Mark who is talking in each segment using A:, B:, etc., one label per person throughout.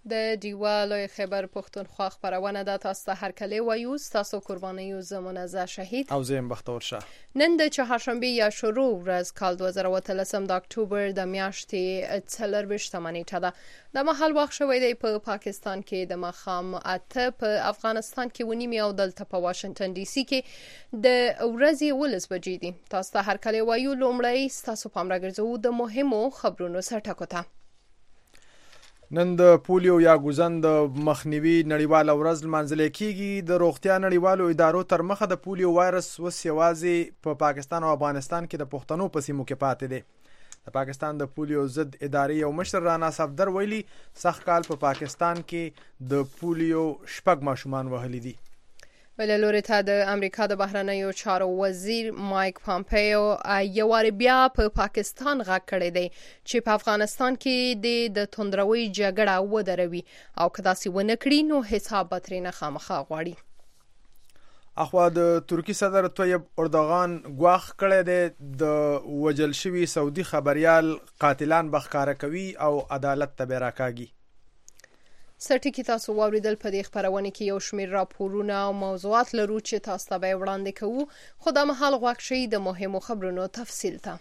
A: د ډیوا لوی خیبر پښتونخوا خبرونه ده. تاسو ته هرکلی وایو. تاسو قربانیو زمونږه شهید
B: او زم بختور شه.
A: نن د چهارشنبه یا شروع ورځ کال 2013 د اکتوبر د میاشتې 24 نیټه ده. د مهال وخت شوی دی په پاکستان کې د ماښام 8 په افغانستان کې ونیمه او دلته په واشنگټن ډي سي کې د ورځې 11 بجې دي. تاسو ته هرکلی وایو. لومړی تاسو پام راګرځو د مهمو خبرونو سرټکو ته.
B: نن د پولیو یا ګوزن د مخنیوي نړیواله ورځ لمانځل کیږي. د روغتیا نړیوالو ادارو تر مخه د پولیو وایرس وس یوازې په پاکستان او افغانستان کې د پښتنو په سیمو کې پاتې دی. د پاکستان د پولیو ضد ادارې یو مشر رانا صفدر ویلي سخت کال په پاکستان کې د پولیو شپږ ماشومان وهلي دي.
A: بل لوري ته د امریکا د بهرنیو چارو وزیر مایک پامپیو یو وار بیا په پاکستان غږ کړی دی چې په افغانستان کې د توندروي جګړه ودروي او که داسې ونه کړي نو حساب به ترې خامخا غواړي.
B: اخوا د ترکی صدر طیب اردوغان ګواښ کړی دی د وجل شوي سعودي خبريال قاتلان بخکاره کوي او عدالت ته به راکاږي.
A: سرټکی تاسو واوریدل په دې خبرونه کې یو شمېر راپورونه او موضوعات لرو چې تاسو ته به وړاندې کوو. خو د مهال غوښ شي د مهمو خبرونو تفصیل ته.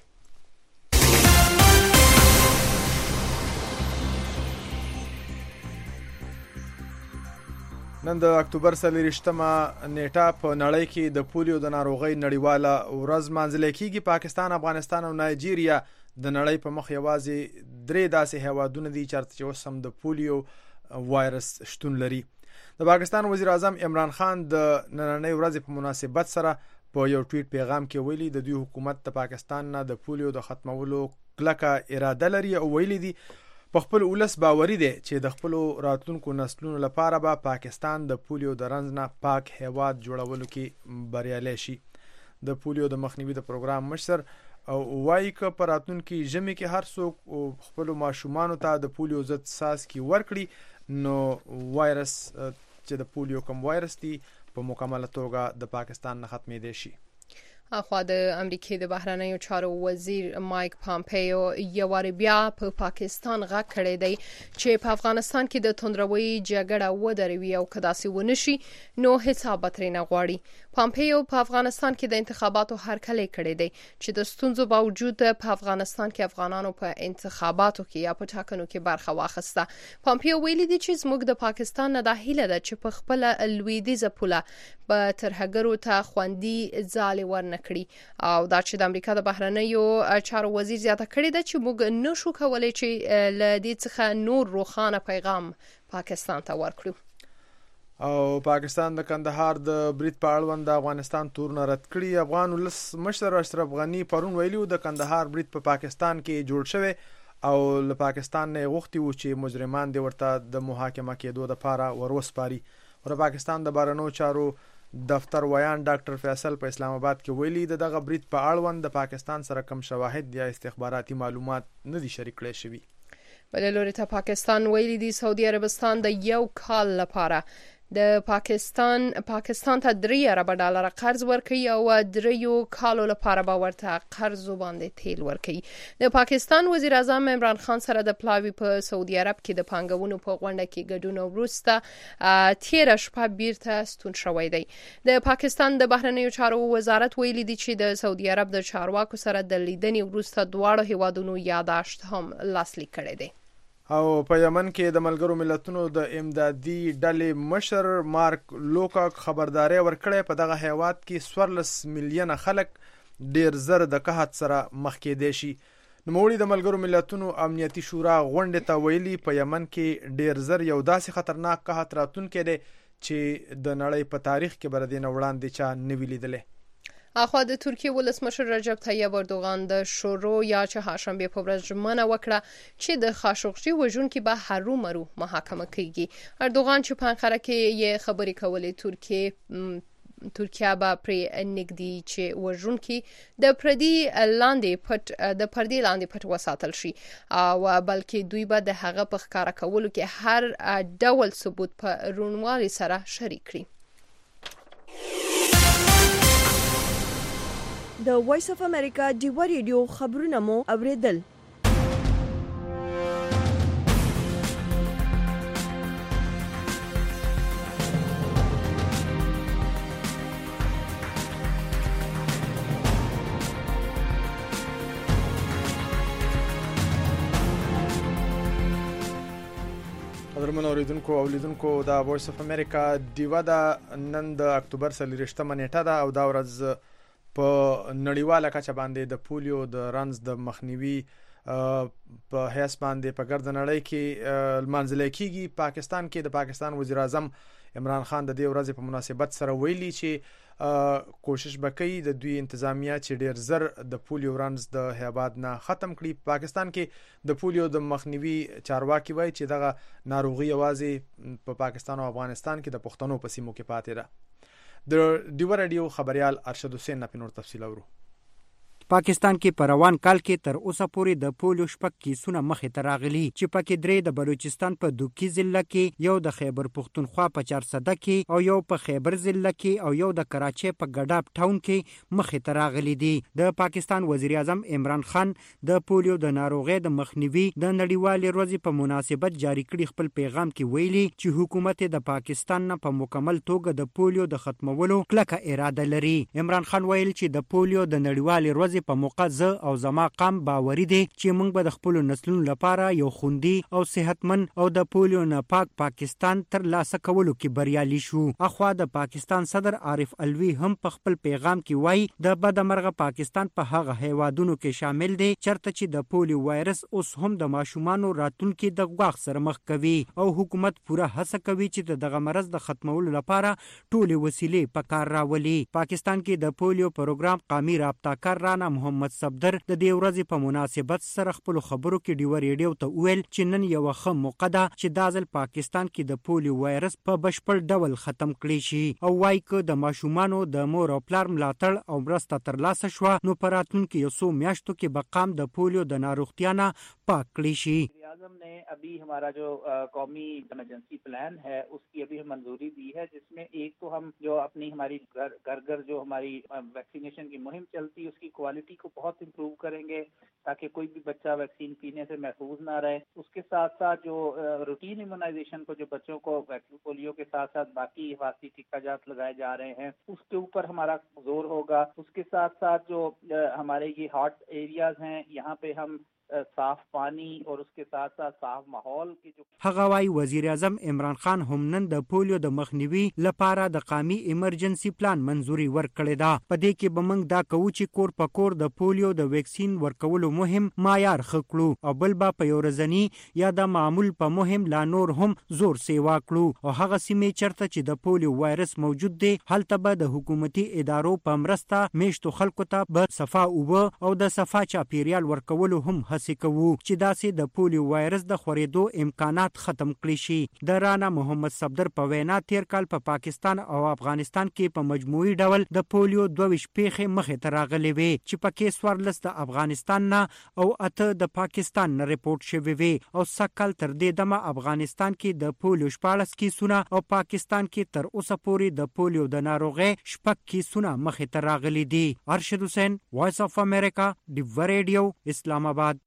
B: نن د اکتوبر 28مه نیټه په نړۍ کې د پولیو د ناروغۍ نړیواله ورځ مانځل کیږي. پاکستان، افغانستان او نایجیریا د نړۍ په مخ یوازې درې داسې هیوادونه دي چې اوس د پولیو وایرس شتون لري. د پاکستان وزیر اعظم عمران خان د نننۍ ورځې په مناسبت سره په یو ټویټ پیغام کې ویلي د دوی حکومت د پاکستان نه د پولیو د ختمولو کلکه اراده لري او ویلي دي په خپل ولس باوري دي چې د خپل راتلونکو نسلونو لپاره به پاکستان د پولیو د رنځ نه پاک هیواد جوړولو کې بریالي شي. د پولیو د مخنیوي د پروګرام مشر او وایي که په راتلونکي ژمي کې هر څوک خپل ماشومان ته د پولیو ضد څاڅکي ورکړي نو وایرس چې د پولیو کوم وایرس دی په مکمله توګه د پاکستان نه ختمېدی شي.
A: اخوا د امریکای د بهرنیو چارو وزیر مایک پامپیو یو وار بیا په پاکستان غږ کړی دی چې په افغانستان کې د توندروي جګړه ودروي او که داسې ونه شي نو حساب به ترې غواړي. پامپیو په افغانستان کې د انتخاباتو هرکلی کړی دی چې د ستونزو باوجود په افغانستان کې افغانانو په انتخاباتو کې یا په ټاکنو کې برخه واخیسته. پامپیو ویلي دی چې زموږ د پاکستان نه د هیله ده چې په خپل لویدیځه پوله به ترهګرو ته خوندي ځالې ورنه کړي او دا چې د امریکا د بهرنیو چارو وزیر زیاته کړی ده چې موږ نشو کولای چې له دې څخه نور روښانه پیغام پاکستان ته ورکړو.
B: او پاکستان د کندهار د برید په اړوند د افغانستان تورونه رد کړي. افغان ولس مشر اشرف غنی پرون ویلو د کندهار برید په پاکستان کې جوړ شوی او له پاکستان نه غوښتي و چې مجرمان دي ورته د محاکمه کېدو لپاره وروسپاري. ور پاکستان د بهرنیو چارو دفتر ویان ډاکټر فیصل په اسلام آباد کې ویلي دغه برید په اړوند د پاکستان سره کوم شواهد یا استخباراتي معلومات نه دي شریک کړي شوی.
A: بل لوري ته پاکستان ویلي دی سعودي عربستان د یو کال لپاره د پاکستان ته 3 ارب ډالر قرض ورکړي او 3 کالو لپاره به ورته قرض باندې تیل ورکړي. د پاکستان وزیر اعظم عمران خان سره د پلاوی په سعودي عرب کې د پانګونو په غونډه کې ګډون وروسته 13 شپه بیرته ستون شوی دی. د پاکستان د بهرنیو چارو وزارت ویلي دی چې د سعودي عرب د چارواکو سره د لیدنې وروسته دواړو هیوادونو یاداشت هم لاسلیک کړی دی.
B: او په یمن کې د ملګرو ملتونو د امدادي ډلې مشر مارک لوکاک خبرداري ورکړې په دغه هیواد کې 14 میلیونه خلک ډیر زر د قحط سره مخ کېدي شي. نوموړي د ملګرو ملتونو امنیتي شورا غونډه ته ویلي په یمن کې ډیر زر یو داسې خطرناک قحط راتلونکی دی چې د نړۍ په تاریخ کې بر دې نه وړاندې چا نه ویلي دي.
A: اخوا د ترکیه ولسمشر رجب طیب اردوغان د شورو یا چهارشنبه په ورځ ژمنه وکړه چې د خاشقچي وژونکي به هرومرو محاکمه کیږي. اردوغان چې په انقره کې یې خبرې کولې ترکیه به پرې نږدې چې وژونکي د پردې لاندې پټ وساتل شي او بلکې دوی به د هغه په ښکاره کولو کې هر ډول ثبوت په روڼوالي سره شریک کړي.
C: د وایس اف امریکا ډیوا ریډیو خبرونه مو اوریدل.
B: قدرمن اوریدونکو او لیدونکو دا وایس اف امریکا دیوا دا نن د اکتوبر 30 نیټه ده او دا ورځ په نړیواله کچه باندې د پولیو د رنز د مخنیوي په هیڅ باندې په ګرد نړۍ کې لمانځل کېږي. پاکستان کې د پاکستان وزیر اعظم عمران خان د دې ورځې په مناسبت سره ویلي چې کوشش وکړي د دوی انتظامیه چې ډیر زر د پولیو رنز د هیواد نه ختم کړي. پاکستان کې د پولیو د مخنیوي چارواکي وایي چې دغه ناروغي یوازې په پاکستان او افغانستان کې د پښتنو په سیمو کې پاتې ده. د ډیو رادیو خبريال ارشد حسین نه پنور تفصیل اورو.
D: پاکستان کې په روان کال کې تر اوسه پورې د پولیو شپږ کیسونه مخې ته راغلي چې پکې درې د بلوچستان په دوکي ضلع کې، یو د خیبر پختونخوا په 400 کې او یو په خیبر ضلع کې او یو د کراچۍ په ګډاب ټاون کې مخې ته راغلي دي. د پاکستان وزیر اعظم عمران خان د پولیو د ناروغۍ د مخنیوي د نړیوالې ورځې په مناسبت جاری کړي خپل پیغام کې ویلي چې حکومت د پاکستان نه په مکمل توګه د پولیو د ختمولو کلکه اراده لري. عمران خان ویل چې د پولیو د نړیوالې ورځې په موقع زه او زما قام باوري دي چې موږ به د خپل نسلونو لپاره یو خوندي او صحتمن او د پولیو نه پاک پاکستان تر لاسه کولو کې بریالي شو. اخوا د پاکستان صدر عارف الوی هم په خپل پیغام کې وایي د بدمرغه پاکستان په هغه هیوادونو کې شامل دي چرته چې د پولیو وایرس اوس هم د ماشومانو راتلونکي د غواخ سره مخ کوي او حکومت پوره هڅه کوي چې دغه مرض د ختمولو لپاره ټولې وسیلې په کار راولي. پاکستان کې د پولیو پروګرام قومي رابطه کار رانا محمد صفدر د دې ورځې په مناسبت سره خپل خبرو کې ډیو ریډیو ته ویل چې نن یو ښه موقع ده چې د ځل پاکستان کې د پولیو وایرس په بشپړ ډول ختم کړي شي او وايي چې د ماشومانو د مور او پلار ملاتړ او مرسته ترلاسه شو نو په راتلونکي یو څو میاشتو کې به قام د پولیو د ناروغتیا نه پاک کړي شي.
E: आजम ने अभी हमारा जो कौमी इमरजेंसी प्लान है उसकी अभी मंजूरी दी है, जिसमें एक तो हम जो अपनी हमारी घर जो हमारी वैक्सीनेशन की मुहिम चलती है उसकी क्वालिटी को बहुत इम्प्रूव करेंगे ताकि कोई भी बच्चा वैक्सीन पीने से महफूज ना रहे. उसके साथ साथ जो रूटीन इम्यूनाइजेशन को जो बच्चों को पोलियो के साथ साथ बाकी हिफाजती टीकाजात लगाए जा रहे हैं उसके ऊपर हमारा जोर होगा. उसके साथ साथ जो हमारे ये हॉट एरियाज हैं यहाँ पे हम صاف پانی اور اس کے ساتھ ساتھ صاف ماحول کی جو
D: هغوی وزیر اعظم عمران خان هم نن د پولیو د مخنیوي لپاره د قومي ایمرجنسي پلان منزوري ورکړې ده. په دې کې به موږ دا کوو چې کور په کور د پولیو د ویکسین ورکولو مهم معیار خکړو او بل به په یو ورځنی یا د معمول په مهم لا نور هم زور سیوا کړو او هغه سیمې چرته چې د پولیو وایرس موجود دی هلته به د حکومتي ادارو په مرسته میشتو خلکو ته به صفا اوبه او د صفا چاپیریال ورکولو هم کوو چې داسې د پولیو وایرس د خورېدو امکانات ختم کړي شي. د رانا محمد صفدر په وینا تیر کال په پاکستان او افغانستان کې په مجموعي ډول د پولیو 22 پیښې مخې ته راغلي وي چې پکې 14 د افغانستان نه او 8 د پاکستان نه ریپورت شوي وي او سکل تر دې دمه افغانستان کې د پولیو 14 کیسونه او پاکستان کې تر اوسه پورې د پولیو د ناروغۍ 6 کیسونه مخې ته راغلي دي. ارشد حسین، وایس اف امریکا، ډیو ریډیو، اسلام آباد.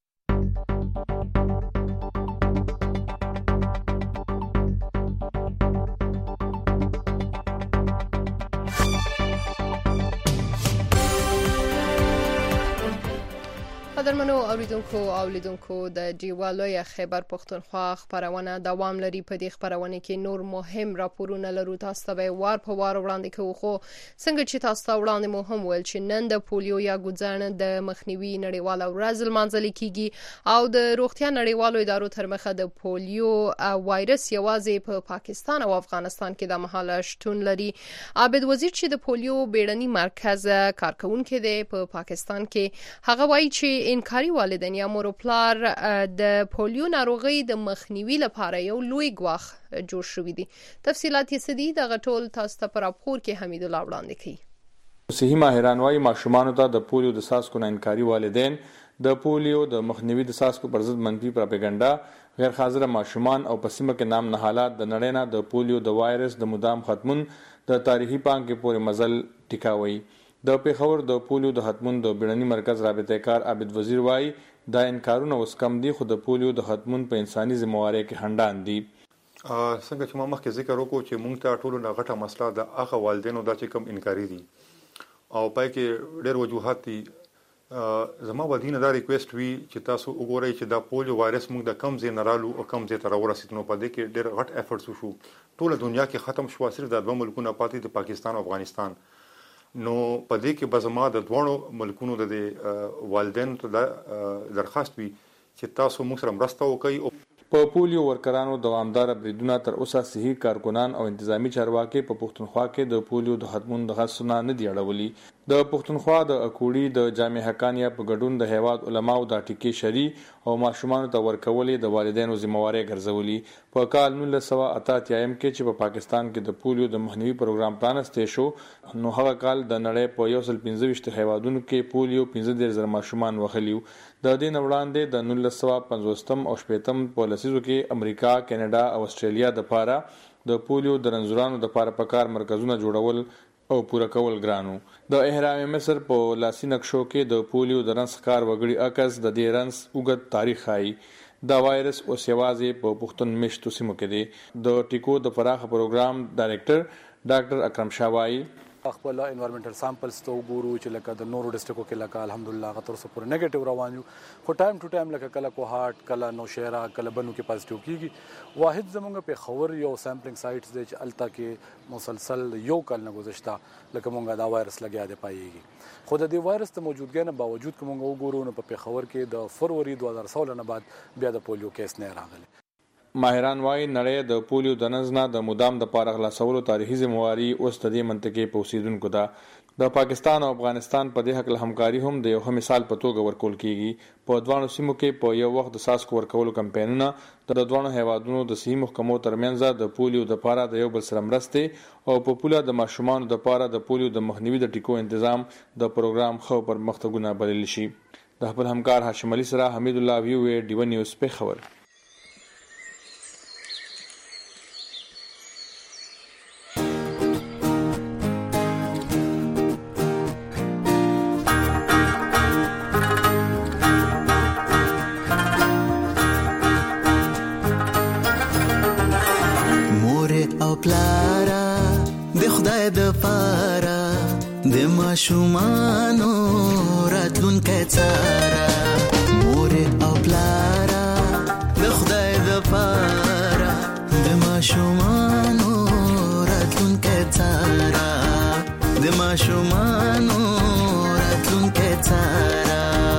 A: قدرمنو اوریدونکو او لیدونکو د ډیوالوی خیبر پختونخوا خبرونه دوام لري. په دې خبرونه کې نور مهم راپورونه لرو، تاسو ته وار په وار وړاندې کوو. خو څنګه چې تاسو ته وړاندې مو هم ویل چې نن د پولیو یا ګوزن د مخنیوي نړیواله ورځ لمانځل کیږي او د روغتیا نړیوالو ادارو تر مخه د پولیو وایرس یوازې په پاکستان او افغانستان کې د محاله شتون لري. عابد وزیر چې د پولیو بیړني مرکز کارکونکو دی په پاکستان کې، هغه وایي چې انکاري والدین یا مور او پلار د پولیو ناروغي د مخنیوي لپاره یو لوی ګواښ جوړ شوی دی. تفصیلات یې سدي د غټول تاسو ته پر اپور کې حمید الله وړاندې کوي.
F: صحي ماهران وايي ماشومان ته د پولیو د ساسکو نه انکاري والدین د پولیو د مخنیوي د ساسکو پر ضد منفي پروپاګاندا، غیر حاضر ماشومان او پسیمه کې نام نه حالات د نړۍ نه د پولیو د وایرس د مدام ختمون د تاریخي پانګې پورې مزل ټیکاوي. د پیښور د پولیو د ختمون د بیړني مرکز رابطه کار عابد وزیر وايي دا انکارونه اوس کم دي خو د پولیو د ختمون په انساني ذمہواری کې هندان دي.
G: څنګه چې ما مخکې ذکر وکړو چې موږ ته ټولو نه غټه مسله د هغه والدینو دا چې کم انکاري دي او پای کې ډېر وجوهات دي. زما ودینه دا ریکوست وی چې تاسو وګورئ چې دا پولیو وایرس موږ د کم ځای نه رالو او کم ځای ته راورسېد. نو په دې کې ډېر غټ افورټس وشو. ټوله دنیا کې ختم شو، صرف د دوه ملکونه پاتې د پاکستان او افغانستان. نو په دې کې به زما د دوه ملکونو د والدینو ته درخواست وي چې تاسو موږ سره مرسته وکړئ.
F: په پولیو ورکرانو دوامدار بریدونه تر اوسه صحي کارکونان او انتظامی چارواکي په پښتونخوا کې د پولیو د ختمون د غسونه نه دی اړولي. د پښتونخوا د اکوړي د جامع حقانیه په ګډون د هیواد علماو د ټیکې شری او ماشومان ته ورکولې د والدینو ذمہواری ګرځولي. په کال 1988 کې چې په پاکستان کې د پولیو د مخنیوي پروګرام پرانستې شو، نو هغه کال د نړۍ په 125 هیوادونو کې پولیو 15,000 ماشومان وخلیو. د دې وړاندې د 1950 او 60 په لسیزو کې امریکا، کینیډا او استرالیا د پاره د پولیو د رنځورانو د پاره پکار مرکزونه جوړول او پوره کول ګرانو. د احرام مصر په لاسي نقشو کې د پولیو د رنځ ښکار وګړي عکس د دې رنځ اوږد تاریخ ښایي. دا وایرس اوس یوازې په پښتون میشتو سیمو کې دی. د ټیکو د پراخ پروګرام ډایرکټر ډاکټر اکرم شاه وایي
H: خپل انوایرنمنټل سامپلز ته وګورو چې لکه د نورو ډسټریکټو کې لکه الحمدلله غتر سره پر نیگیټیو روان یو، خو ټایم ټو ټایم لکه کله کوهاټ، کله نوشهره، کله بنو کې پازیټیو کیږي. واحد زمونږ په خبر یو سامپلینګ سایټس دی چې الته کې مسلسل یو کال نه گذشته لکه مونږه دا وایرس لګیا دی پایېږي. خو د دې وایرس ته موجودګۍ نه باوجود که مونږ وګورو نو په خبر کې د فروری 2016 نه بعد بیا د پولیو کیس نه راغلی.
F: ماهران وايي نړۍ د پولیو د نزنه د مدام د پاره خلاصولو تاریخي ذمہواری اوس د دې منطقې په اوسیدونکو ده. د پاکستان او افغانستان په دې حق له همکاري هم د یو مثال په توګه ورکول کیږي. په دوانو سیمو کې په یو وخت د ساسکو ورکولو کمپاینونه د دوانو هیوادونو د صحي محکمو ترمنځ د پولیو د پاره د یو بل سره مرسته او په پوله د ماشومان د پاره د پولیو د مخنیوي د ټیکو تنظیم د پروګرام خو پر مختګونه بلل شي. د خپل همکار هاشم علي سره حمید الله ویو ډیو نیوز په خبر.
I: ماشومانو راتلونکی څاره مور او پلاره د خدای د پاره د ماشومانو راتلونکی څاره د ماشومانو راتلونکی څاره.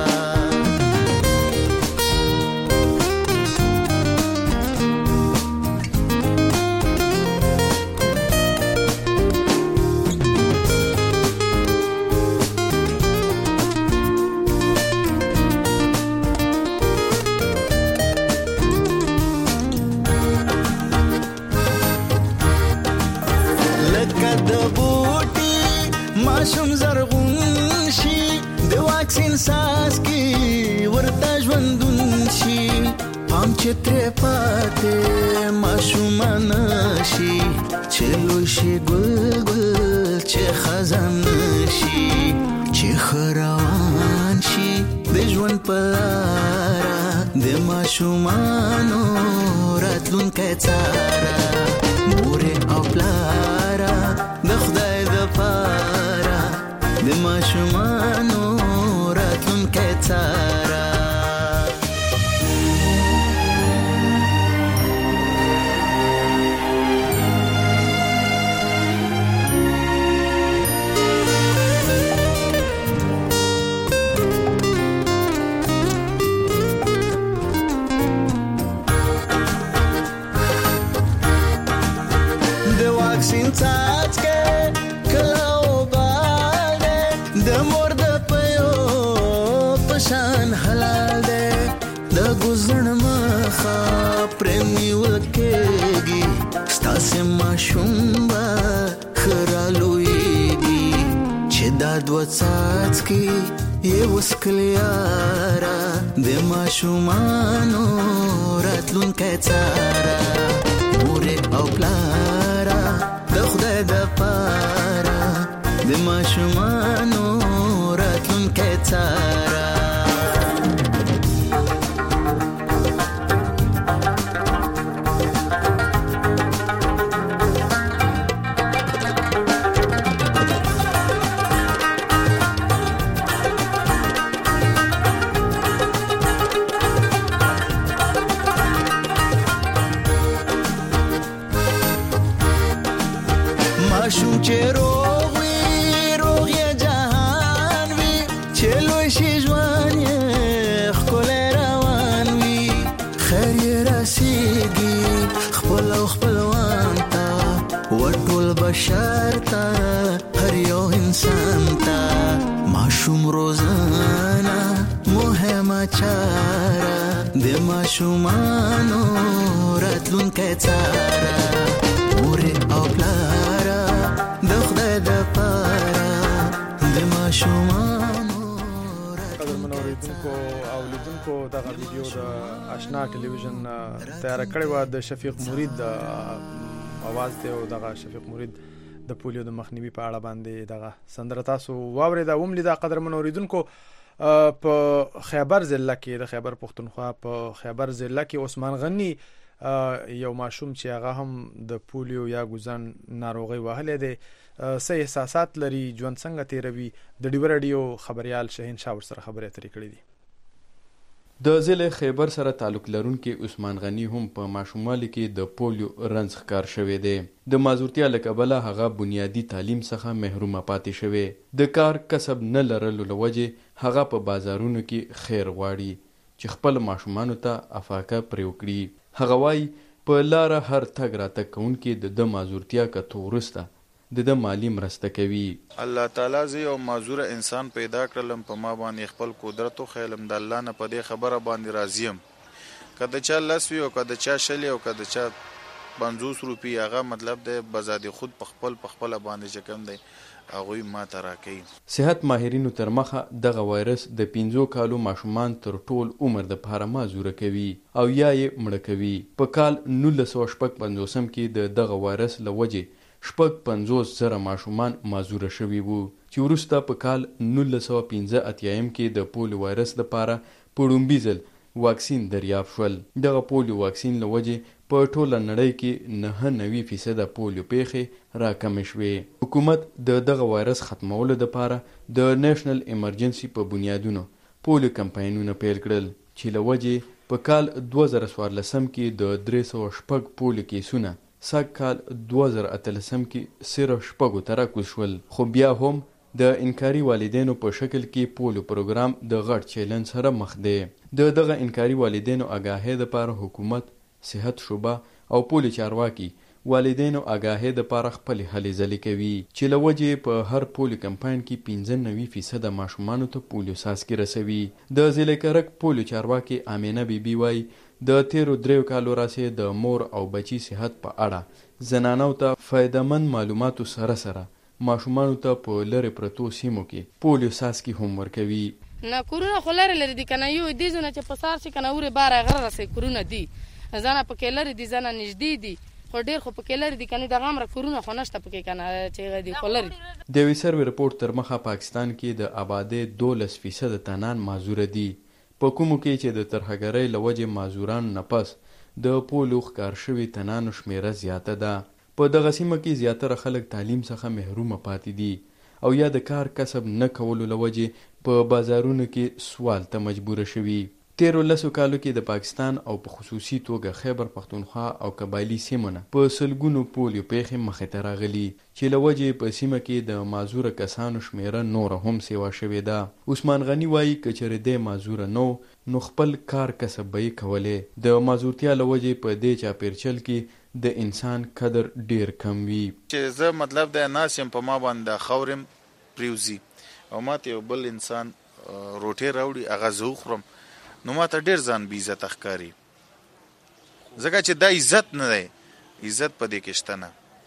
I: ماشوم زرغون شي د واکسین ساس کې ورته ژوندون شي پام چې ترې پاتې ماشوم نشي چې لوی شي ګل ګل چې خزان شي چې خروان شي د ژوند په لاره د ماشومانو راتلونکی څاره مور او پلاره د خدای د پاره د ماشومانو راتلونکی څاره. د واکسین څاڅکي کله شان حلال ده د گزرن مخا پرمی وکېږي ستاسې ماشوم به خرالویږي چې دا دوه څاڅکي یې وسکل یاره د ماشومانو راتلونکی څاره مور او پلاره د خدای د پاره د ماشومانو راتلونکی څاره. ماشوم چې روغ وي روغ یې جهان وي چې لوی شي ژوند یې ښکلی روان وي خیر یې رسیږي خپل او خپلوان ته وټول بشر ته هر یو انسان ته ماشوم روزانه مهمه چاره د ماشومانو راتلونکی څاره مورې او پلاره د خدای دپاره د ماشومانو
B: قدرمنو اوریدونکو او لیدونکو دغه ویډیو د آشنا ټلویزیون تیاره کړې وه د شفیق مرید اواز دی او دغه شفیق مرید د پولیو د مخنیوي په اړه باندې دغه سندره تاسو واورېده هم لیده. قدرمنو اوریدونکو په خیبر ضلع کې د خیبر پښتونخوا په خیبر ضلع کې عثمان غنی یو ماشوم چې هغه هم د پولیو یا ګوزن ناروغي وهلې ده سه احساسات لري ژوند څنګه تیروي د ډیو رادیو خبريال شاهین شاه سره خبرې اترې کړې دي.
J: د ضلع خیبر سره تعلق لرونکي عثمان غنی هم په ماشوموالي کې د پولیو رنځ ښکار شوی دی. د معذورتیا له کبله هغه بنیادی تعلیم څخه محرومه پاتې شوی. د کار کسب نه لرلو له وجې هغه په بازارونو کې خیر غواړي چې خپل ماشومانو ته افاقه پرې وکړي. هغه وایي په لاره هر تګ راتګ کوونکي د معذورتیا کتو وروسته د مالی مرسته کوي.
K: الله تعالی زه یو معذور انسان پیدا کړلم په ما باندې خپل قدرت او خیلم د الله نه په دې خبره باندې راضی یم. کله چا لسوي او کله چا شلی او کله چا 50 روپی هغه مطلب د بزادي خود په خپل باندې چې کم دی هغه ما ته راکې.
J: صحت ماهرینو تر مخه دغه وایرس د 15 کالو ماشومان تر ټول عمر د پاره معذوره کوي او یا یې مړه کوي. په کال 1955 کې دغه وایرس لوجه 55,000 ماشومان معذوره شوي وو چې وروسته په کال 1915 کې د پولیو وایرس لپاره په لومړي ځل واکسین دریافت شول. دغه پولیو واکسین له وجې په ټوله نړۍ کې 99% پولیو پیښې راکمې شوې. حکومت دغه وایرس ختمولو لپاره د نیشنل ایمرجنسي په بنیادونو پولیو کمپاینونه پیل کړل چې له وجې په کال 2014 کې د 306 پولیو کیسونه سږ کال 2013 کې صرف 6 ته راکوز شول. خو بیا هم د انکاري والدینو په شکل کې پولیو پروګرام د غټ چیلنج سره مخ دی. دغه انکاري والدینو آګاهۍ لپاره حکومت، صحت شعبه او پولیو چارواکي والدینو آګاهۍ لپاره خپلې هلې ځلې کوي چې له وجې په هر پولیو کمپاین کې 95% ماشومانو ته پولیو څاڅکي رسوي. د ضلع کرک پولیو چارواکي امینه بیبي وایي د تیرو 3 کالو راځي د مور او بچي صحت په اړه زنانو ته فایدمن معلوماتو سره ماشومانو ته په لری پرتو سیمو کې پولیو څاڅکي هم ورکوي.
L: نه کورونه خو لري دي کنه یو دي زونه چې په سار شي کنه وره بار غره رسي کورونه دي ځنه په کې لري دي ځنه نږدې دي خو ډیر خو په کې لري دي کنه دغه امر کورونه خو نشته پکې کنه چې غدي خو لري.
J: د وی سروي رپورت تر مخه پاکستان کې د آبادی 12% تنان معذور دي. په کومو کې چې د ترهګرۍ لوجه معذوران نه پس د پولیو ښکار شوي تنانو شمیره زیاته ده. په دغه سیمه کې زیاتره خلک تعلیم څخه محرومه پاتې دي او یا د کار کسب نه کولو لوجه په بازارونو کې سوال ته مجبور شوي. تیرو 10 کالو کې د پاکستان او په خصوصي توګه خیبر پښتونخوا او قبایلی سیمونه په سلګونو پولیو پیښې مخې ته راغلي چې له وجې په سیمه کې د معذوره کسانو شمیره نور هم سیوا شوې ده. عثمان غنی وایي که چېرې دی معذوره نو خپل کار کسب به یې کولی. د معذورتیا له وجې په دې چاپېرچل کې د انسان قدر ډیر کم وي.
K: چې زه مطلب د ناس یم په ما باندې خورم پریوزي او ماته یو بل انسان روټي راوړي هغه زه وخورم نو ماته ډیر ځان بې عزته ښکاري ځکه چې دا عزت نه دی. عزت په دې کې شته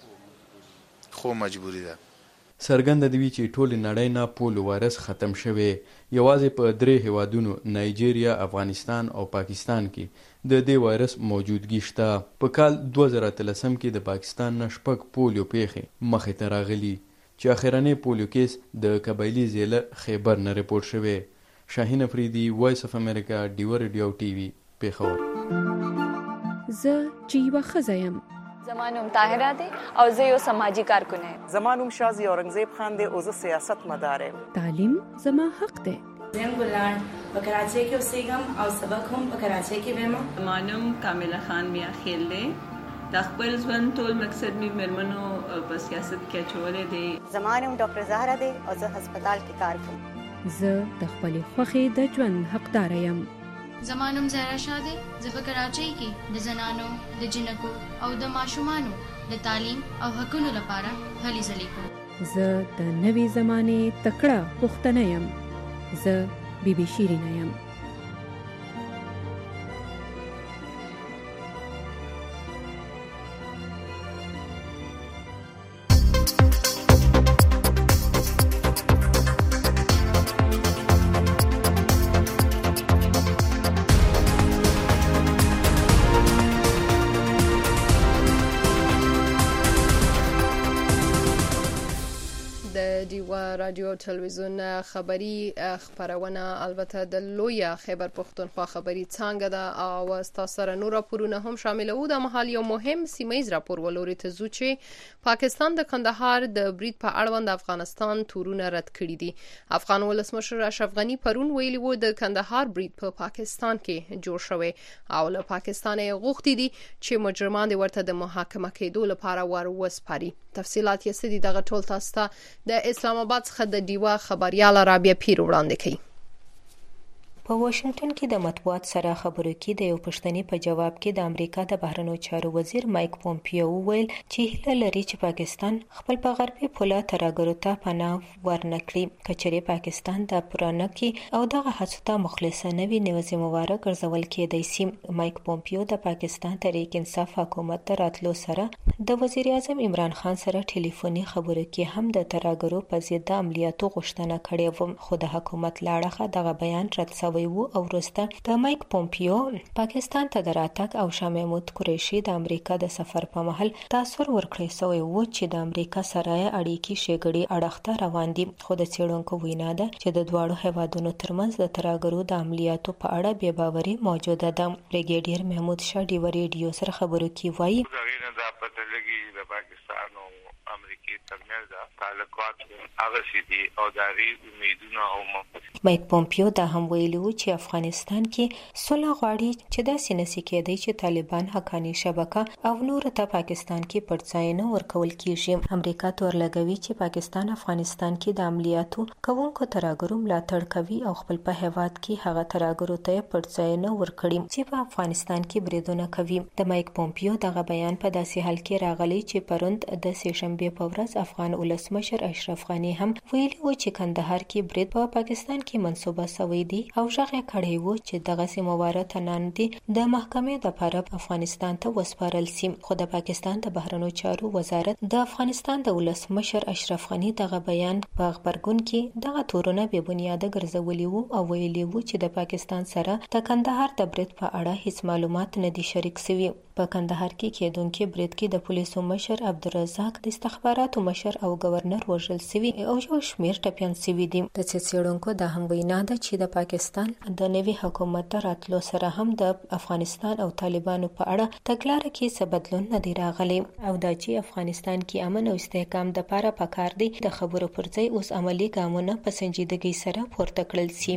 K: نه خو مجبوري ده.
J: څرګنده دی چې ټولې نړۍ نه پولیو وایرس ختم شوی. یوازې په 3 هیوادونو نایجیریا، افغانستان او پاکستان کې د دې وایرس موجودګي شته. په کال 2013 کې د پاکستان نه 6 پولیو پیښې مخې ته راغلي چې اخرنی پولیو کیس د قبایلی ضلع خیبر نه رپورټ شوی. شاهین افریدی، وایس اف امریکا، ډیو ریډیو ټي وي، پیښور.
M: زه چې یوه ښځه یم.
N: زما نوم طاهره دی او زه یو سماجي کارکن یم.
O: زما نوم شازي اورنګزیب خان دی او زه سیاست مدار یم.
M: تعلیم زما حق دی.
P: زم ګلان په کراچۍ کې اوسېږم او سبق هم په کراچۍ کې وایم.
Q: زما نوم کامله خان میا خیل دی د خپل ژوند ټول مقصد مې مېرمنو په سیاست کې اچولی دی.
R: زما نوم ډاکټر زهرا دی او زه هسپتال کې کار کوم.
M: زه د خپلې خوښې د ژوند حقدار یم.
S: زما نوم زهرا شاه دی. زه په کراچۍ کې د زنانو د جنکو او د ماشومانو د تعلیم او حقونو لپاره هلې ځلې کوم.
M: زه د نوې زمانې تکړه پښتنه یم. زه بیبي شیرینه یم.
A: رادیو تلویزیون خبری خبرونه البته د لوی خیبر پختونخوا خبری څنګه ده او تاسو سره نور راپورونه هم شامل وو. د محل یو مهم سیمایي راپور ولوري ته زو چې پاکستان د کندهار د برید په اړوند افغانستان تورونه رد کړي دي. افغان ولسمشر اشرف غنی پرون ویلي وو د کندهار برید په پاکستان کې جوړ شوی او له پاکستان غوښتي دي چې مجرمان ورته د محاکمه کېدو لپاره ور وسپاري. تفصيلات یې سدي دغه ټول تاسو ته د اسلام آباد څخه د ډیوا خبريال رابعه پیر وړاندې کوي.
T: په واشنگټن کې د مطبوعات سره خبرو کې د یو پښتني په جواب کې د امریکا د بهرنیو چارو وزیر مایک پومپیو ویل چې هیله لري چې پاکستان خپل په غربي پوله ترهګرو ته پناه ورنکړي. کچري پاکستان د پرانه کې او دغه هڅو ته مخلصانه وي نو ذمہوار ګرځول کېدای شي. مایک پومپیو د پاکستان تحریک انصاف حکومت ته راتلو سره د وزیر اعظم عمران خان سره ټلیفوني خبرو کې هم د ترهګرو په ضد د عملیاتو غوښتنه کړې و، خو د حکومت لاړه دغه بیان رد شوی و او وروسته د مایک پومپیو پاکستان ته د راتګ او شاه محمود قریشي د امریکا د سفر په مهال تاثیر ورکړی شوی و چې د امریکا سره اړیکې شګړې اړخته روان دي. خو د څېړونکو وینا ده چې د دواړو هیوادونو ترمنځ د ترهګرو د عملیاتو په اړه بې باوري موجوده ده. بریګیډیر محمود شاه ډیو ریډیو سره خبرو کې وایي مایک پومپیو دا هم ویلي و چې افغانستان کې صلح غواړي چې داسې نشي کېدی چې طالبان حقاني شبکه او نور ته پاکستان کې پرځاینه ورکول کیږي. امریکا تور لګوي چې پاکستان افغانستان کې د عملیاتو کوونکو ترهګرو ملاتړ کوي او خپل په هیواد کې هغه ترهګرو ته پرځاینه ورکړي چې په افغانستان کې بریدونه کوي. د مایک پومپیو دغه بیان په داسې حال کې راغلی چې پروند د سهشنبه په ورځ افغان ولسمشر اشرف غنی هم ویلي و چې کندهار کې برید په پاکستان کې منسوبه شوی دی او ژغه کړی و چې دغه سیمواره تنان دي د محکمې د لپاره افغانستان ته وسپارل شي. خو د پاکستان د بهرنیو چارو وزارت د افغانستان د ولسمشر اشرف غنی دغه بیان په خبرګون کې دغه تورونه به بنیاده ګرځولي وو او ویلي وو چې د پاکستان سره د کندهار د برید په اړه هیڅ معلومات نه دي شریک شوي. په کندهار کې کېدونکو برید کې د پولیسو مشر عبدالرزاق د استخباراتو مشر او گورنر وژل شوی او یو شمیر ټپيان شوي دي. د څېړونکو د هم وینا ده چې د پاکستان د نوي حکومت راتلو سره هم د افغانستان او طالبانو په اړه تګلارې کې څه بدلون نه دی راغلی او دا چې افغانستان کې امن او استحکام د لپاره پکار دی د خبرو پر ځای اوس عملی ګامونه په سنجیدګۍ سره پورته کړل شي.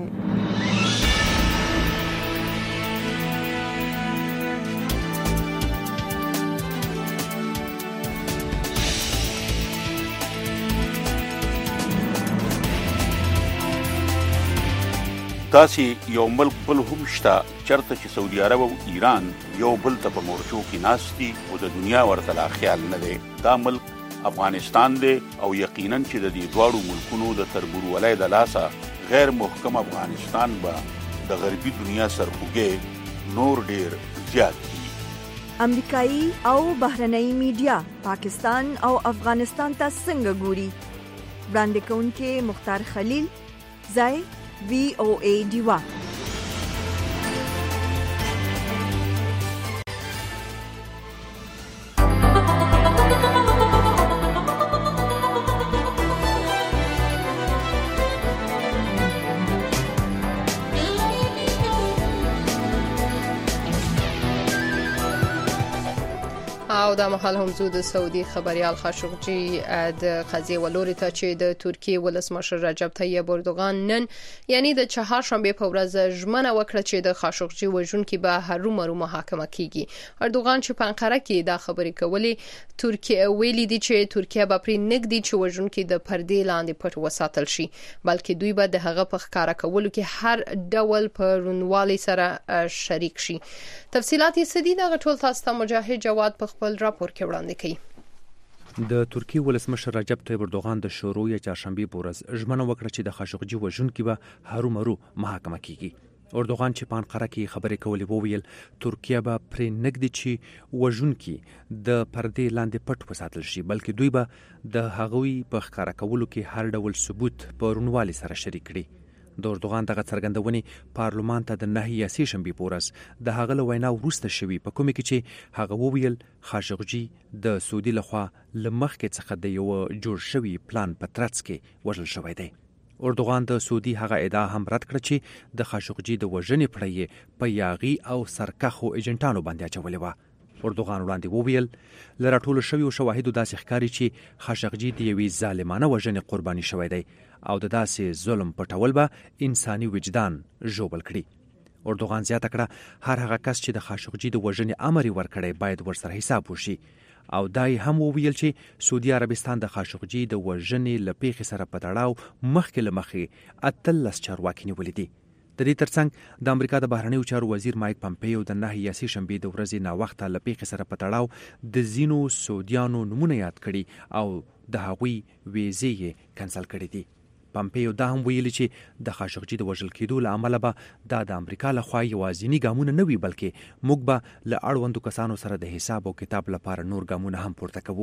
U: داسې یو ملک بل هم شته چرته چې سعودي عرب او ایران یو بل ته په مورچو کې ناست دي او د دنیا ورته لا خیال نه دی. دا ملک افغانستان دی او یقینا چې د دې دواړو ملکونو د تربورولۍ د لاسه غیر محکم افغانستان به د غربي دنیا سرخوږی نور ډیر زیات دي.
C: امریکایي او بهرنۍ میډیا پاکستان او افغانستان ته څنګه ګوري؟ وړاندې کوونکي مختار خلیل، ځای VOA ډیوا.
A: او د مهال هم زو د سعودي خبريال خاشقجي د قضیه ولوري ته چې د ترکیه ولسمشر رجب طیب اردوغان نن یعنی د چهارشنبه په ورځ ژمنه وکړه چې د خاشقجي وژونکي به هرومرو محاکمه کیږي. اردوغان چې په انقره کې دا خبرې کولې ترکیه ویلي دي چې ترکیه به پرې نګدي چې وژونکي د پردې لاندې پټ وساتل شي، بلکې دوی به د هغه په ښکارا کولو کې هر ډول په رونوالي سره شریک شي. تفصيلات یې سدي د غټول تاسو ته مجاهد جواد په خپل راپور کې وړاندې کړي.
E: د ترکیه ولسمشر رجب طیب اردوغان د شروع چهارشنبه په ورځ ژمنه وکړه چې د خاشقجي وژونکي به هرومرو محاکمه کیږي. اردوغان چې په انقره کې خبرې کولې وویل ترکیه به پرې نګدي چې وژونکي د پردې لاندې پټ وساتل شي، بلکې دوی به د هغوی په ښکارا کولو کې هر ډول ثبوت په رونوالي سره شریک کړي. د اردوغان دغه څرګندونې پارلمان ته د 9 شنبې په ورځ د هغه له وینا وروسته شوي، په کومه کې چې هغه وویل خاشقجي د سعودي لخوا لمخکې څخه د یو جوړ شوی پلان په ترڅ کې وژل شوی دی. اردوغان د سعودي هغه ادعا هم رد کړه چې د خاشقجي د وژنې پړۍ په یاغي او سرکخو ایجنټانو باندې اچولې و. اردوغان وړاندې وویل له راټولو شویو شواهدو داسې ښکاري چې خاشقجي د یوې ظالمانه وژنې قرباني شوی دی او د داسې ظلم پټول به انساني وجدان ژوبل کړي. اردوغان زیاته کړه هر هغه کس چې د خاشقجي د وژنې امر ورکړي باید ورسره حساب وشي او دای هم وویل چې سعودي عربستان د خاشقجي د وژنې له پیښې سره په تړاو مخکې له مخې 18 چارواکي نیولي دي. د دې ترڅنګ د امریکا د بهرنیو چارو وزیر مایک پامپیو د 9 شنبې د ورځې ناوخته له پیښې سره په تړاو د زینو سعودیانو نمونه یاد کړي او د هغوی ویزې یې کینسل کړې دي. پامپیو دا هم ویلي چې د خاشقجي د وژل کېدو له امله به دا د امریکا لخوا یوازینی ګامونه نه وي، بلکې موږ به له اړوندو کسانو سره د حساب او کتاب لپاره نور ګامونه هم پورته کوو.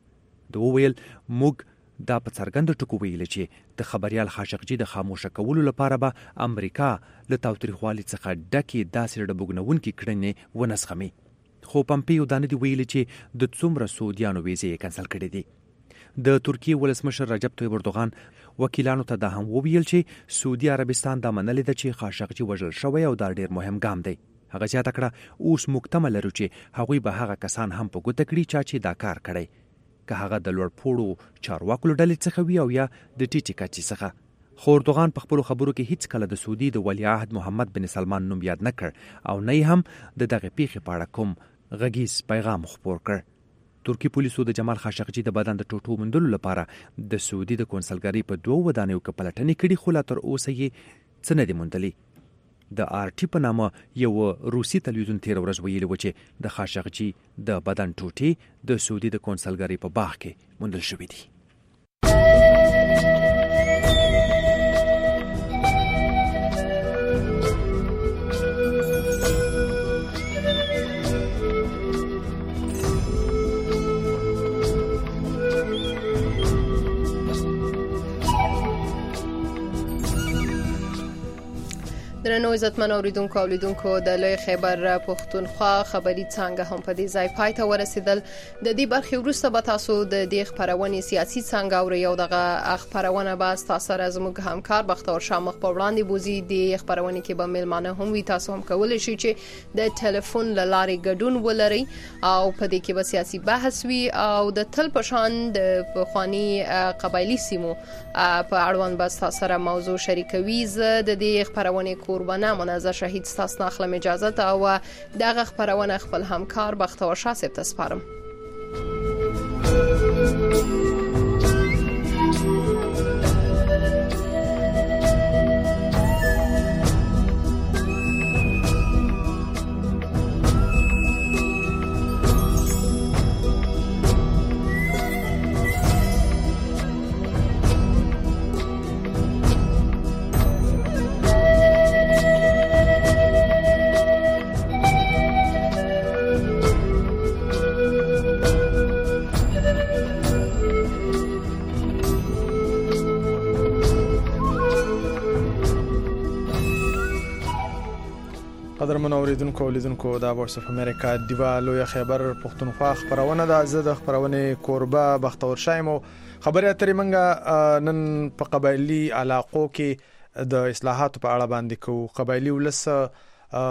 E: دوی ویل موږ دا په څرګند ټکو ویل چې د خبريال خاشقجي د خاموشه کولو لپاره به امریکا له تاوتریخوالي څخه ډکې داسې ډبوګنونکې کړنې ونسخمي. خو پامپیو دا نه دی ویلي چې د څومره سعودیانو ویزې یې کینسل کړې دي. د ترکیه ولسمشر رجب طیب اردوغان وکیلانو ته دا هم وویل چې سعودي عربستان دا منلې ده چې خاشقجي وژل شوی او دا ډیر مهم ګام دی. هغه زیاته کړه اوس مکتمل لرو چې هغوی به هغه کسان هم په ګوته کړي چې دا کار کړی، که هغه د لوړ پوړو چارواکو ډلې څخه وي او یا د ټیټي کچې څخه. خو اردوغان په خپل خبرو کې هیڅ کله د سعودي د ولیعهد محمد بن سلمان نوم یاد نه کړ او نه هم د دغه پیښې په اړه کوم غږیز پیغام خپور کړ. ترکی پولیسو د جمال خاشقجي د بدن د ټوټو موندلو لپاره د سعودي د کونسلګرۍ په 2 ودانیو کې پلټنې کړې، خو لا تر اوسه یې څه نه دي موندلي. د RT په نامه یو روسي تلویزیون تیر ورځ ویلي و چې د خاشقجي د بدن ټوټې د سعودي د کونسلګرۍ په باغ کې موندل شوې دي.
A: درنو عزتمن اوریدونکو او لیدونکو د لوی خیبر پښتونخوا خبري څنګه هم په دې ځای پای ته ورسیدل. د دې برخې وروسته به تاسو د دې خبرونې سیاسي څنګه او یو دغه خبرونه به تاسو سره زموږ همکار بختور شامخ په وړاندې بوزي. د خبرونې کې به ملمانه هم وي، تاسو هم کولای شئ چې د ټلیفون لارې ګډون ولرئ او په دې کې به سیاسي بحث وي او د تل پشان د پخوانی قبایلی سیمو په اړوند به تاسو سره موضوع شریکوي. زه د دې خبرونې قربانه منازه شهید ستاسو اخلم اجازه او دغه خبرونه خپل همکار بختور شاسب ته سپارم.
B: قدرمن اوریدونکو او لیدونکو دا وایس اف امریکا دیوا لوی خیبر پښتونخوا خبرونه د زده خبرونه کوربه بختور شایم او خبري اترې منګه نن په قبایلی علاقو کې د اصلاحات په اړه باندې کو قبایلی ولس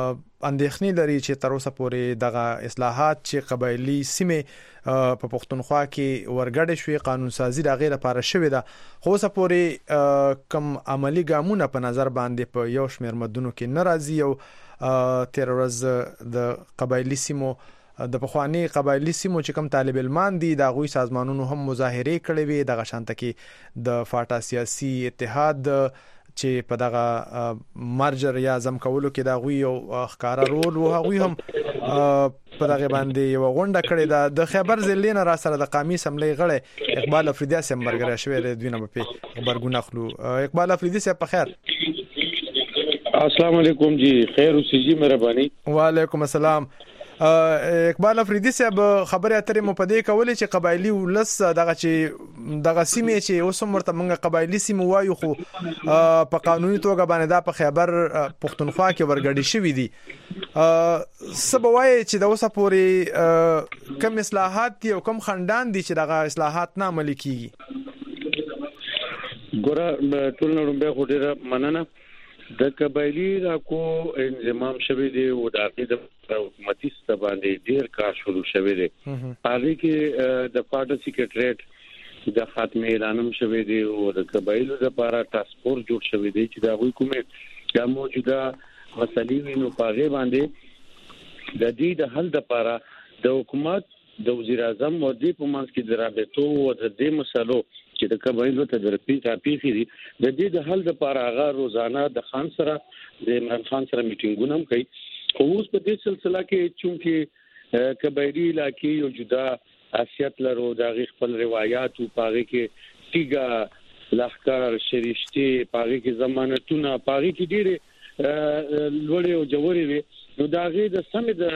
B: اندېښنې لري چې تر اوسه پورې دغه اصلاحات چې قبایلی سیمه په پښتونخوا کې ورګډې شوې قانون سازي د غیر لپاره شوې ده خو اوسه پورې کم عملی ګامونه په نظر باندې په یو شمېر مدونو کې ناراضي او تیر ورځ د قبایلی سیمو د پخوانی قبایلی سیمو چې کوم طالب علمان دي د غوي سازمانونو هم مظاهره کړې وي د غشانته کې د فاټا سیاسي اتحاد چې په دغه مرجر یا زم کولو کې دا غوي او ښکارا رول او غوي هم په دغه باندې یو غونډه کړې ده د خیبر ضلع را سره د قومي سملې غړي اقبال افریدی سم مرګره شوی د دوی نه په خبرګون اخلو. اقبال افریدی سه په خیر.
D: السلام علیکم جی خیر اوسئ جی مهرباني.
B: وعلیکم السلام. اقبال افریدی صاحب خبره اترې مو پدې کولې چې قبایلی ولس دغه سیمه چې اوس مرته موږ قبایلی سیمه وایو خو په قانوني توګه باندې دا په خیبر پښتونخوا کې ورګډې شوې دي سبوای چې د اوسه پورې کم اصلاحات دي او کم خندان دي چې دغه اصلاحات نه عملي کیږي.
D: ګوره ټول نړۍ خو ډیره مننه د قبایلی علاقو انضمام شوی دی او د عقیده حکومتي ستې باندې ډیر کار شروع شوی دی. هغه کې د پارټي سیکریټریټ د خاتمه اعلانم شوی دی او د قبایلو لپاره ټاسک فورس جوړ شوی دی چې دا حکومت د موجوده مسلې وینو پاغه باندې د دې د حل لپاره د حکومت د وزیر اعظم او د پومانس کې د رابطو او د دې مسلو چې د قبایلو ته درپیخي دي د دې د حل لپاره هغه روزانه د خان سره د عمران خان سره میټینګونه هم کوي. خو اوس په دې سلسله کې چې قبایلی علاقې یو جدا حیثیت لرو د خپل روایت او پاره کې تیګه لخر شریشتي پاره کې ضمانتونه پاره کې ډېر لوړې او جوړې وي نو دا غي د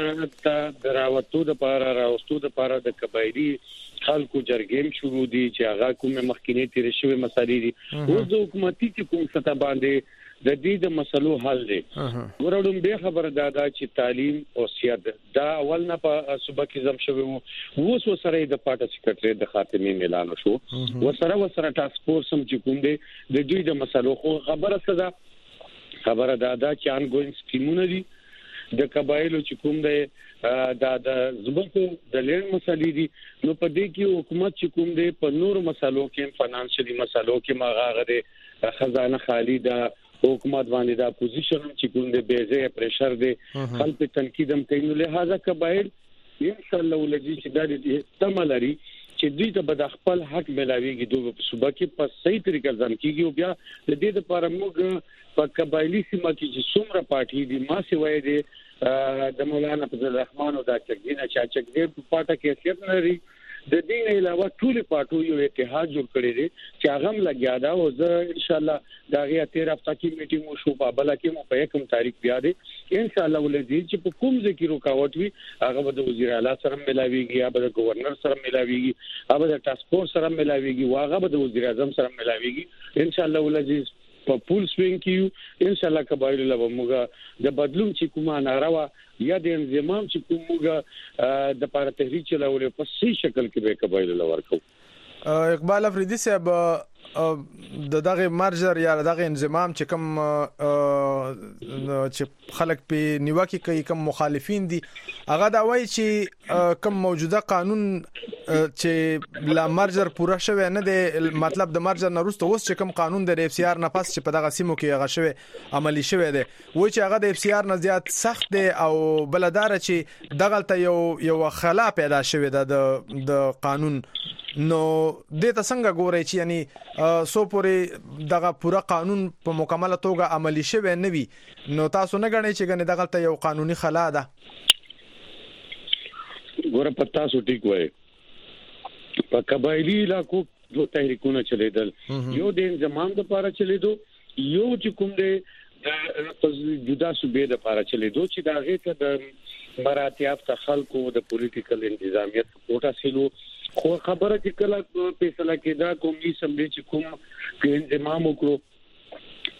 D: سمې د راوتو د پاره راوستو د پاره د قبایلی خلکو جرګیم شروع دي چې هغه کومه مخکینه تیر شوی مسالې دي او د حکومتي کوم ستا باندې د دې د مسلو حل دي. ورولم به خبره دا چې تعلیم او سیاست دا اول نه په صوبه کې زم شوی وو سره د پارټي سیکریټری د خاتمه اعلان شو وسره ټاسک فورس هم چې کوم دي د دوی د مسلو خو خبره صدا خبره دا چې انګوین سکیمونه دي د قبایلو چې کوم دی د زبرتو د لړ مسلې دي نو په دې کې حکومت چې کوم دی په نور مسلو کې فینانشلي مسلو کې ماغه د خزانه خالی د حکومت باندې د اپوزیشن چې کوم دی بیزه پریشر دی خلک تنقید هم کوي نو لہذا قبایل ان شاء الله ولدي چې د دې تملري چې دوی ته به د خپل حق ملاويږي دوی په صوبه کې په صحیح طریقه ځان کیږي او بیا د دې لپاره موږ په قبایلی سیمه کې چې څومره پارټي دي ما سوي دي د مولانا فضل الرحمن او د چګینه چاچګدیر په پاټه کې حیثیت لري د دې نه علاوه ټول پارټو یو اتحاد جوړ کړی دی چې هغه هم لګیا دا او زه ان شاء الله دا غي 13 هفته کې میټینګ وشو په بل کې مو په 1 تاریخ بیا دی ان شاء الله ولدي چې په کوم ځای کې رکاوټ وي هغه به د وزیر اعلی سره ملاويږي یا به د گورنر سره ملاويږي هغه د ټاسک فورس سره ملاويږي واغه به د وزیر اعظم سره ملاويږي ان شاء الله ولدي په پول سوینګ کیو ان شاء الله قبایل له موږ د بدلون چې کومه ناروا یا د انضمام چې کومه د پاره تحریک چلاولې په صحیح شکل کې به قبایل له ورکو.
B: اقبال افریدی صاحب د دغه مرجر یا دغه انضمام چې کوم چې خلک په نیوکه کوي کوم مخالفین دي هغه دا وایي چې کوم موجوده قانون چې لا مرجر پوره شوی نه دی مطلب د مرجر نه وروسته اوس چې کوم قانون د اف سی آر نه پس چې په دغه سیمو کې هغه شوی عملی شوی دی وایي چې هغه د اف سی آر نه زیات سخت دی او بلدار چې دغه ته یو خلا پیدا شوی د قانون نو د ته څنګه ګوري چې یعنی سو پورې دغه پورا قانون په مکمله توګه عملی شوی نه وي نو تاسو نه غنئ چې غنه دغه ته یو قانوني خلا ده.
D: ګوره پتا سو ټیک وای په قبایلی علاقو دوه تحریکونه چلیدل یو د انضمام لپاره چلیدو یو چې کوم د جدا صوبې لپاره چلیدو چې دا غي ته د مراتب ته خلکو د پولیټیکل انتظامیت کوټا سیلو خو خبره چې کله فیصله کېدا قومي سمبلی چې کوم کې انضمام وکړو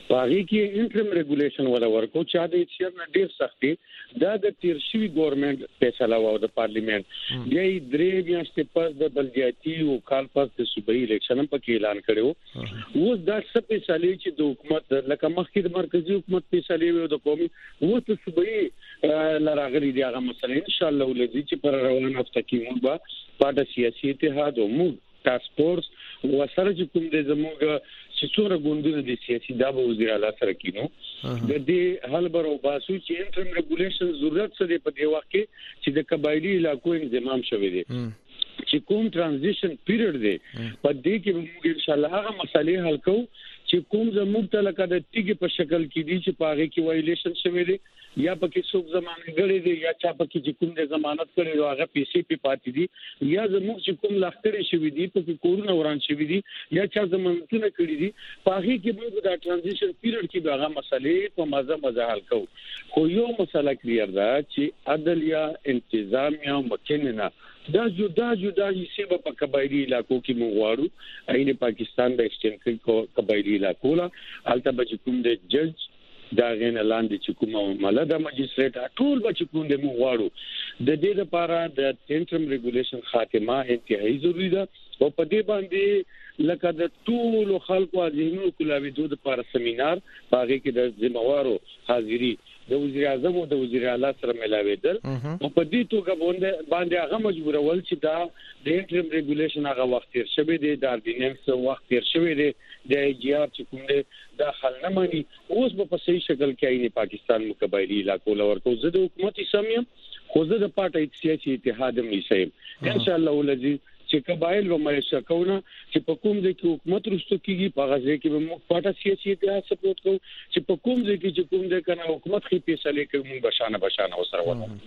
D: باغي کې انټرم ریګولیشن ولا ورکو چا د چیر نه ډیر سختي دا د تیرشوي ګورنمنت فیصله و د پارلیمنت یې درې میاشتې پس د بلدیاتي او کال پس د صوبایي الیکشن په کې اعلان کړو اوس دا څه فیصله چې د حکومت لکه مخکې د مرکزی حکومت فیصله و د قومي اوس د صوبایي لراغلي دی هغه مسله ان شاء الله ولې چې پر روان هفته کې موږ به پاټه سیاسي اتحاد او موږ ټاسک فورس وسره چې کوم د زموږ چې څوره ګوندونه د سیاسي دا به وزیر اعلی سره کینو د دې حل برو باسو چې انټرم ریګولیشن ضرورت څه دی په دې وخت کې چې د قبایلی علاقو انضمام شوی دی چې کوم ترانزیشن پیریډ دی په دې کې موږ ان شاء الله هغه مسالې حل کوو چې کوم زموږ ته لکه د تیګ په شکل کې دي چې پاغه کې وایلیشن شوی دی یا پکې څوک ضمانت غړي دي یا چا پکې چې کوم د ضمانت کړي هغه پیسې په پاتې دي یا زموږ چې کوم لختري شوی دي په کورونه وران شوی دي یا چا ضمانتونه کړی دي پاغه کې موږ د ترانزیشن پیریډ کې هغه مسالې په مزه حل کوو خو یو مسله کلیر ده چې عدل یا انتظام یا مکننه دا جدا حصے په قبایلی علاقو کې مغواړو عین پاکستان د ایکسچینج کو قبایلی علاقو لا البته کوم د جج دا غین لاندې چې کومه ملده مجستریټ ټول به چې کوم د مغواړو د دې لپاره د انټرم ریګولیشن خاتمه انتهایی ضروری ده او په دې باندې لکه د ټول خلکو ذهنونو کولاوي د لپاره سیمینار باغې کې د ذمہوارو حاضری د وزیر اعظم او د وزیر اعلی سره ملاویدل او په دې توګه باندې هغه مجبورول چې دا د انټرم ریګولیشن هغه وخت تیر شوی دی د اردیننس وخت تیر شوی دی د ایجیار چې کوم دی دا حل نه مانی اوس په صحیح شکل کې عین پاکستان مقبایلی علاقو لور کو زه د حکومت سمیم خو زه د پارټي سیاسي اتحاد هم نشم ان شاء الله ولذي چې قبایل و مېشه کونه چې په کوم ځای کې حکومت رستو کیږي په غزه کې به موږ پټه سیاسي اتحاد سپورټ کوو چې په کوم ځای کې چې کوم ځای کنه حکومت خې فیصله کوي موږ بشانه وسره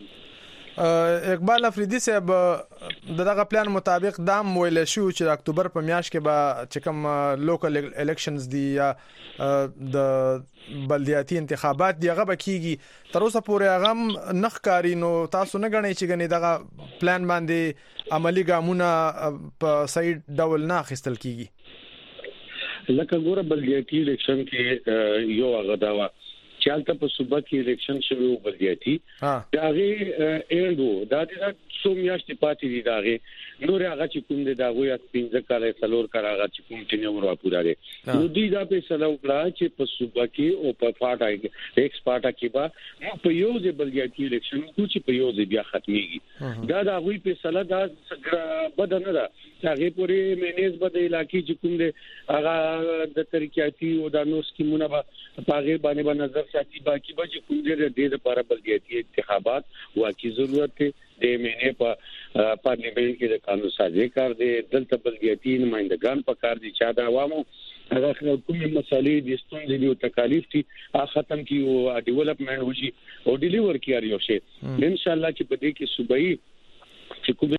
D: وته
B: اقبال افریدی صاحب دغه پلان مطابق دام ویل شو چې اکتوبر په میاشت کې به چې کوم لوکل الیکشنز دی یا د بلدیاتي انتخابات دی هغه بکیږي تر اوسه پورې هغه نخکاری نو تاسو نه غنئ چې غني دغه پلان باندې عملی ګامونه په صحیح ډول نه اخیستل کیږي
D: لکه ګوره بلدیاتي الیکشن کې یو هغه دا چالت په صوبه کې الیکشن شوی او بلدیاتي داغه ایندو د دې څو میاشتې پاتې دي داغه نور هغه چې کوم دي داغه یا 15 کال څلور کال هغه چې کوم چې نو ورا پورا دي نو دې دا په سلام کړه چې په صوبه کې او په فاټا ایکس فاټا کې با په یو ځای بلدیاتي الیکشن کو چې په یو ځای بیا ختميږي دا داغه په سلا دا بدن نه هغه پورې مینیز بده علاقې چې کوم دي هغه د طریقاتي او د نو سکیمونه په باندې نظر ساتي باقي به کوم دې د لپاره بلدیاتي انتخابات واقعي ضرورت دی د مینه په پارلیمنت کې د قانون سازي کار دی دلته بلدیاتي نمائندگان په کار دي چې د عوامو هغه کومې مسالې د ستونزې دی او تکالیف دي ختم کی او ډیولپمنٹ وشي او ډیلیور کیږي او شي ان شاء الله چې په دې کې صوبایي چې کوم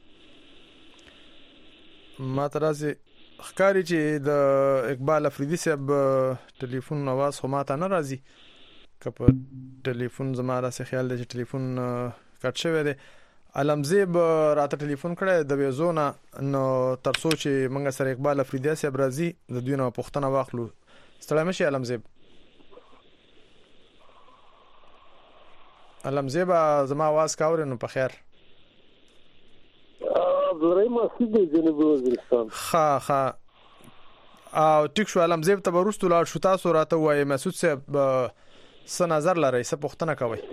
B: ما ترازي خکاری چې د اقبال افریدی صاحب ټلیفون आवाज خو ماته نه راځي کپ ټلیفون زماره سه خیال دی چې ټلیفون کټ شوی دی علمزیب راته ټلیفون کړی د ویزونه نو ترڅو چې منګه سره اقبال افریدی صاحب راځي د دوی نه پوښتنه واخلو ستړی مشي علمزیب زما आवाज کاوره نو په خیر
G: زرایم اسیدې جنوب وزیرستان
B: ها او ټیک شو علمزیب ته ورستو لا شو تاسو راته وای مسعود صاحب څه نظر لري څه پوښتنه کوي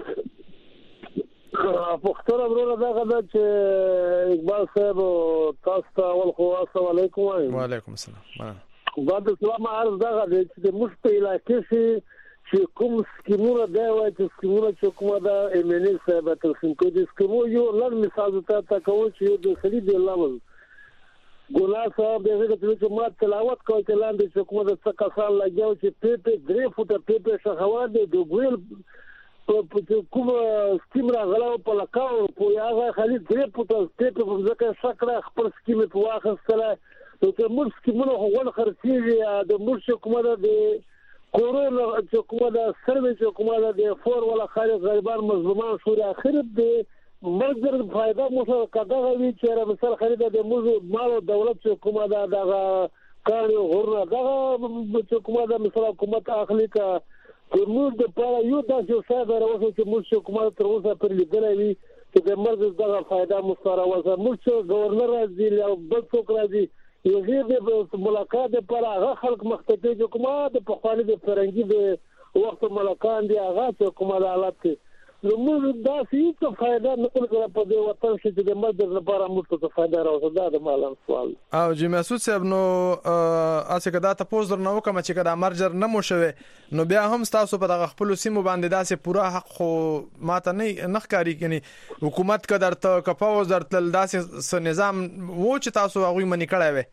G: پوښتنه ورونه دا غواړم چې اقبال صاحب تاسو ته اول خو السلام علیکم
B: وعلیکم السلام
G: بعد اسلام عرض دا غواړم چې مشته علاقې چې کوم سکیمونه دا وایي چې سکیمونه چې کومه دا ایمنی صاحب تر څنګه دي سکیمو یو لږ مثال ته کوم چې د سړي دی لامل ګلاب صاحب دغه چې ما تلاوت کوي چې لاندې چې کومه د څه کسان لګیاو چې په درې فوټه په شهوات دی د ګویل په کوم سکیم راغلاو په لکاو په هغه خالي درې فوټه په ځکه شکر خپل سکیم په واخستله نو چې موږ سکیمونه هغه خرڅي د موږ کومه د کورونا چې کومه د سروي چې کومه د فور ولا خارج غریبان مظلومان شوري اخر د مرګ فائدہ مو کداغه وی چې مثال خرید د موږ مال دولت چې کومه د کار غوړه دا چې کومه د مثلا حکومت اخلي کا موږ د پاره یو داسې ساده راوځو چې موږ حکومت تر اوسه پر لیدلې وي چې د مرز دغه فائدہ مستره وځه موږ گورنر راځي او بل څوک راځي یو غیر ملاقات پر هغه خلک مختفي چې کومه د پخوانی د فرنګي د وخت ملاقات دی هغه چې کومه حالت کې نو موږ دا څه فائدہ نه کوله په دې وطن چې د مرز لپاره موږ ته فائدہ راوځي دا د مالن سوال
B: او جی مسعود صاحب نو اسه کدا تاسو درنو کوم چې کدا مرجر نه مو شوه نو بیا هم تاسو په دغه خپل سیمو باندې داسې پوره حق خو ماته نه نخکاری کني حکومت کدر ته کپاوز درتل داسې نظام وو چې تاسو هغه منی کړای وي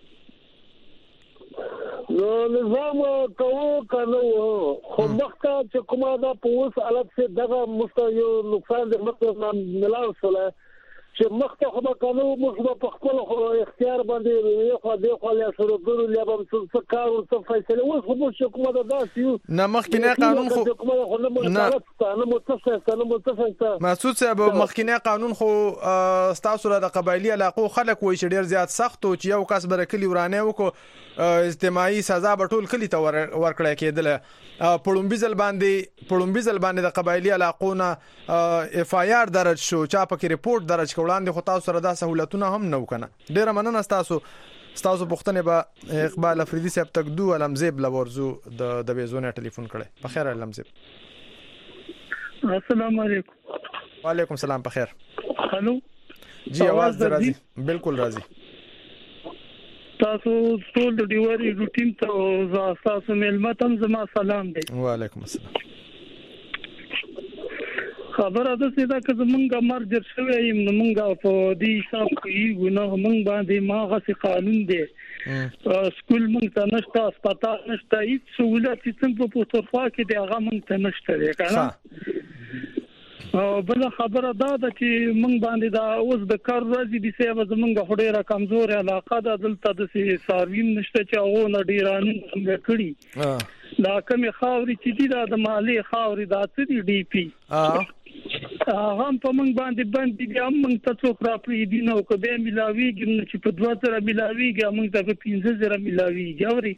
G: نو نظام کوو کنه خو مخته چې کومه دا پوس الګ سے دغه مستیو نقصان د مطلب ملاو سره چې مخته خو کنه موږ په خپل اختیار باندې یو خو د خو له سره درو له به څه کار او څه فیصله اوس خو موږ کومه دا داسیو
B: نه مخکینه قانون خو
G: نه متفق
B: مسعود صاحب مخکینه قانون خو تاسو را د قبایلی علاقو خلک وای چې ډیر زیات سخت او چې یو کس برکلی ورانه وکړو اجتماعي سزا به ټول کلی ته ورکړی کېدل پړومبیزل باندې د قبایلی علاقونه اف آی آر درج شو چا پکې ریپورت درج کړه خو تاسو سره دا سہولتونه هم نه وکنه ډیر مننه تاسو پښتنه به اقبال افریدي صاحب تک دو علمزیب لورزو د بیزونه ټلیفون کړي په خیر علمزیب
H: السلام علیکم
B: وعلیکم السلام په خیر
H: هلو
B: جی आवाज درازي بالکل راځي
H: تاسو ټول د ډیوري روټین ته تاسو ملمتم زما سلام دی
B: وعلیکم السلام
H: خبره ده چې دا که زمونږه مرجر شوی یم نو مونږه په دې حساب کې ګناه مونږ باندې ماغه قانون دی سکول مونږ ته نشته هسپتال نشته هیڅ سہولت چې په پښتونخوا کې دی هغه مونږ ته نشته دی کنه بل خبره دا ده چې مونږ باندې دا اوس د کار ورځې د سیمه زمونږه هډیره کمزور علاقه ده دلته د ساروین نشته چې هغه نه ډیران څنګه کړی دا کوم خاوري چې دي د مالی خاوري د اتدي ډي پی هم په مونږ باندې بیا مونږ ته څو خراپې دي نو کبه ملاويږي چې په 2000 ملاويږي مونږ ته په 15000 ملاويږي اوري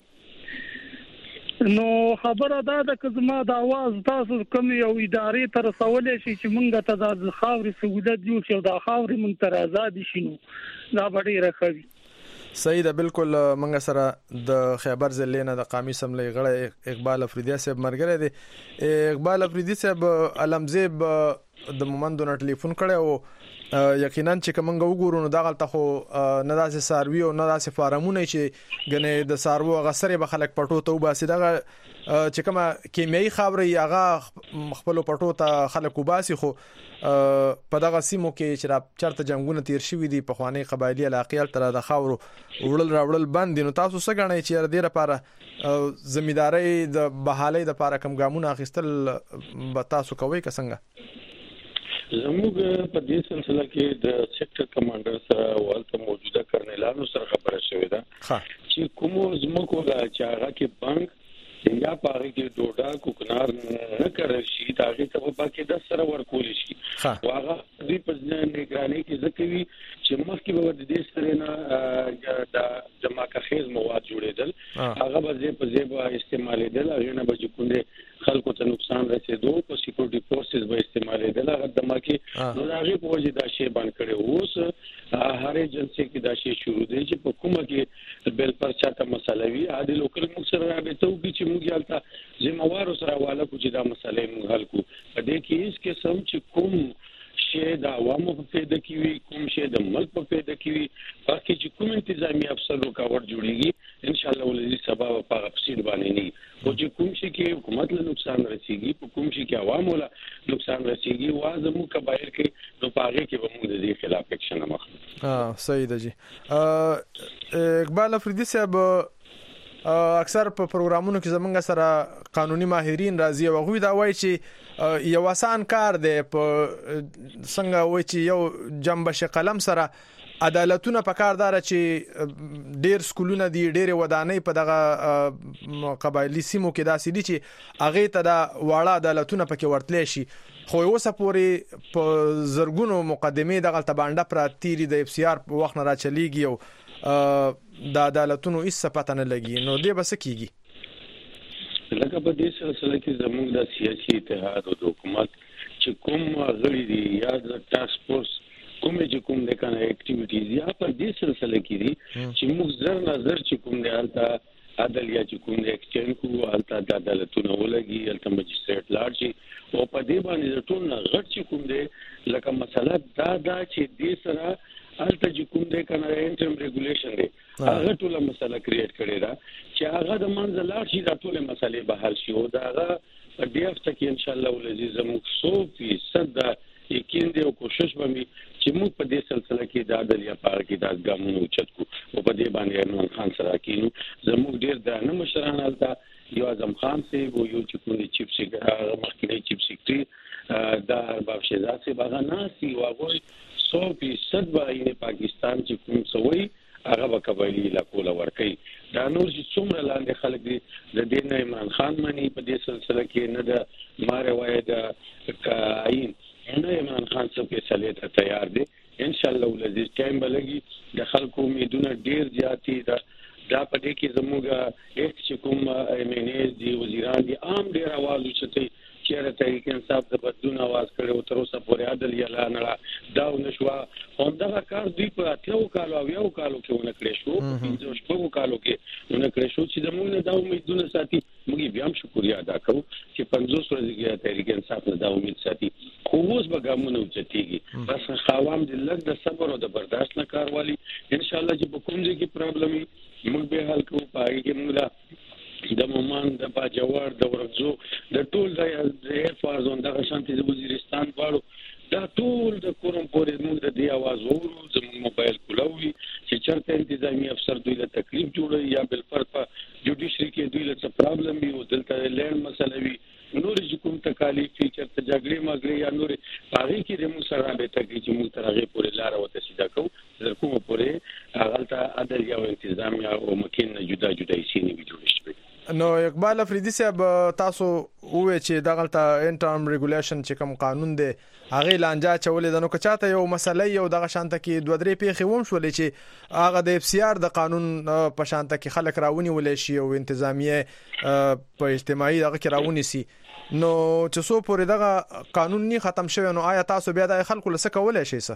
H: نو خبره دا ده چې زما د आवाज تاسو کوم یو ادارې تر رسولې شي چې مونږ ته د خاوري سہولت جوړ شي او د خاوري مونږ ته آزاد شینو دا ډیره خوي
B: صحیح ده بالکل منګه سره د خیبر ضلع نه د قومي سملې غړی اقبال افریدي صاحب مرګره دي اقبال افریدي صاحب علمزیب د مومندو نه ټلیفون کړي او یقینا چې کومه وګورو نو دا غلطه خو نه داسې ساروي او نه داسې فارمونه چې غنه د سارو غسرې به خلک پټو ته وباسي دا چې کومه کیمیاوي خبرې هغه خپل پټو ته خلک وباسي خو په دغه سیمو کې چې چرته جنگونه تیر شوي دي په خواني قبایلی علاقې تر د خاورو وړل راوړل بند نو تاسو څه غنئ چې ډیره لپاره زمیداری د بحالي د لپاره کم ګامونه اخیستل به تاسو کوي څنګه
D: زموږ په دې سلسله کې د سېکټر کمانډر سره والته موجوده کرنیلانو سره خبره شوې ده چې کوم زموږ ولا چې هغه کې بانک یا پاره کې ډوډا کوکنار نه کړی شي دا هغه ته په کې د سره ورکول شي واغه دې په نگرانی کې ځکوي چې مخکې به د دې سره نه د جمع کخیز مواد جوړېدل هغه به په ځای استعمالېدل هغه نه به کومه خلکو ته نقصان رسیدو په سکیورټي فورسز به استعمالېدل هغه د مکه نو هغه په وجه دا شی باندې کړي اوس هر ایجنسی کې دا شی شروع دی چې په کومه کې بل پر چاته مسله وي عادي لوکل مخسر رابطه وکړي چې موږ یالته ذمہوار سره والا کو چې دا مسله موږ حل کو په دې کې هیڅ قسم چې کوم شی د عوامو په پیدا کیوي کوم شی د ملک په پیدا کیوي باقي چې کوم انتظامی افسر رکاوټ جوړيږي ان شاء الله ولې سبب په غفصیل باندې نه او چې کوم شي کې حکومت له نقصان رسیږي په کوم شي کې عوامو له نقصان رسیږي وازمو کبایر کې نو پاره کې به موږ د دې خلاف اکشن مخ
B: صحیح ده جی اقبال افریدي صاحب اکثر په پروګرامونو کې زمونږ سره قانوني ماهرین راځي او غوي دا وایي چې یو آسان کار دی په څنګه وایي چې یو جنبش قلم سره عدالتونه په کار دار چې ډیر سکولونه دي ډیر ودانۍ په دغه قبایلی سیمو کې داسې دي چې هغه ته دا واړه عدالتونه پکې ورتلې شي خو اوسه پورې په زرګونو مقدمې دغه تبانډه پراتيري د اف سی آر په وخت نه را چلیږي او د عدالتونو هیڅ پته نه لګي، نو دې بس کیږي.
D: لکه په دې سلسله کې زموږ د سیاسي اتحاد او حکومت چې کوم غړي دي یا د ټاسک فورس کوم چې کوم د کنه اکټیویټیز یا په دې سلسله کې دي چې موږ زر نظر چې کوم دی حالت عدل یا چې کوم د ایکسچینج کو حالت د عدالتونو ولګي حالت مجستریټ لاړ شي او په دې باندې ټول نه غټ چې کوم دی لکه مسله دا چې دې سره حالت چې کوم دی کنه انټرم ریګولیشن دی هغه ټول مسله کریټ کړي را چې هغه د منځ لاړ شي دا ټول مسلې به حل شي او دا هغه په دې هفته کې ان شاء الله ولزي زموږ 100% یقین دی او کوشش به می چې موږ په دې سلسله کې د عدل یا پاره کې د ګامونو اوچت کو او په دې باندې انور خان سره کینو زموږ ډیر د نه مشران حالت یو اعظم خان سی وو یو چې کوم چیف سیکرټری مخکنی چیف سیکرټری دا باب شهزاد سی باغ ناسي واغوي 100% باندې پاکستان چې کوم سوي هغه به قبایلی علاقو لورکي دا نور چې څومره لاندې خلک دي د دین عمران خان منی په دې سلسله کې نه د ماره وای د کاین نه عمران خان څخه فیصله ته تیار دي ان شاء الله ولذي ټایم بلګي د خلکو امیدونه ډیر زیاتی دا په دې کې زموږه ایک چې کوم ایمنیز دي وزیران دي عام ډیر आवाज وچتي چیرې تحریک انصاف د بدلون आवाज کړو تر اوسه پورې عدل یا نه دا نشوا هم دا کار دوی په اتلو کالو او یو کالو کې ونه کړی شو په شپږو کالو کې ونه کړی شو چې زموږ نه دا امیدونه ساتي موږ بیا هم شکریا ادا کوو چې 50 ورځې کې تحریک انصاف نه دا امید ساتي خو اوس به ګامونه وچتيږي بس خاوام د لږ د صبر او د برداشت نه کار والی ان شاء الله چې په کوم ځای کې پرابلم موږ به حل کوو پای کې موږ د مومان د باجوړ د ورغزو د ټول د ایر فارزون د شانتي د وزیرستان غواړو دا ټول د کوم پورې موږ د دې आवाज اورو زموږ موبایل کولوي چې چرته انتظامی افسر دوی له تکلیف جوړي یا بل پر په جوډیشري کې دوی له پرابلم وي او دلته لند مسله وي نور چې کوم تکالیف چې چرته جګړې مګړې یا نور هغه کې د موږ سره به تکي چې موږ ترغه پورې لار وته سیده کوو تر کومه پورې هغه ته عدل یا انتظام یا او مکین جدا جدا سینې وي جوړ شي.
B: نو اقبال افریدی صاحب تاسو وې چې دغه انټرم ریګولیشن چې کوم قانون دی هغه لانجا چولې د نو کچاته یو مسله یو دغه شانته کې دوه درې پیښې ووم شولې چې هغه د اف سی آر د قانون په شانته کې خلک راونی ولې شي او انتظامیه په اجتماعي دغه کې راونی سي نو چې سو پورې دغه قانون نه ختم شوی نو آیا تاسو بیا د خلکو لسه کولای شئ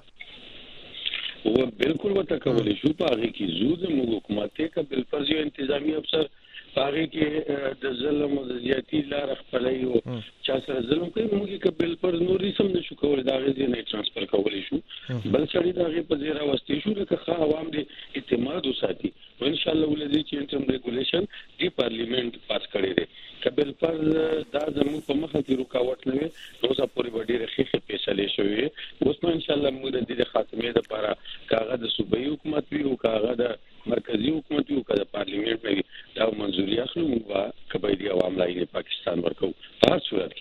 B: څه
D: و بالکل وته کولای شو په هغه کې زود موږ حکومت ته بل فرض یو انتظامی افسر هغه کې د ظلم او زیاتی لار خپلای او چا سره ظلم کوي موږ کې بل پر نورې سم نشو کولای دا غي نه ترانسفر کولای شو بل سړي دا غي په زیرا واستي شو لکه عوام دې اعتماد وساتي او ان شاء الله ولدي چې انټرم ریګولیشن دی پارلیمنت پاس کړی دی کبل پر دا زموږ په مخه کې رکاوټ نه وي نو څه پوری وړي رخصه فیصله شوی اوس نو ان شاء الله موږ د دې خاتمه لپاره کاغذ د صوبایي حکومت وی او کاغذ د مرکزی حکومت وی او کاغذ پارلیمنت وی دا منځوري اخلو موږ قبایلی عوام لای پاکستان ورکو په هر صورت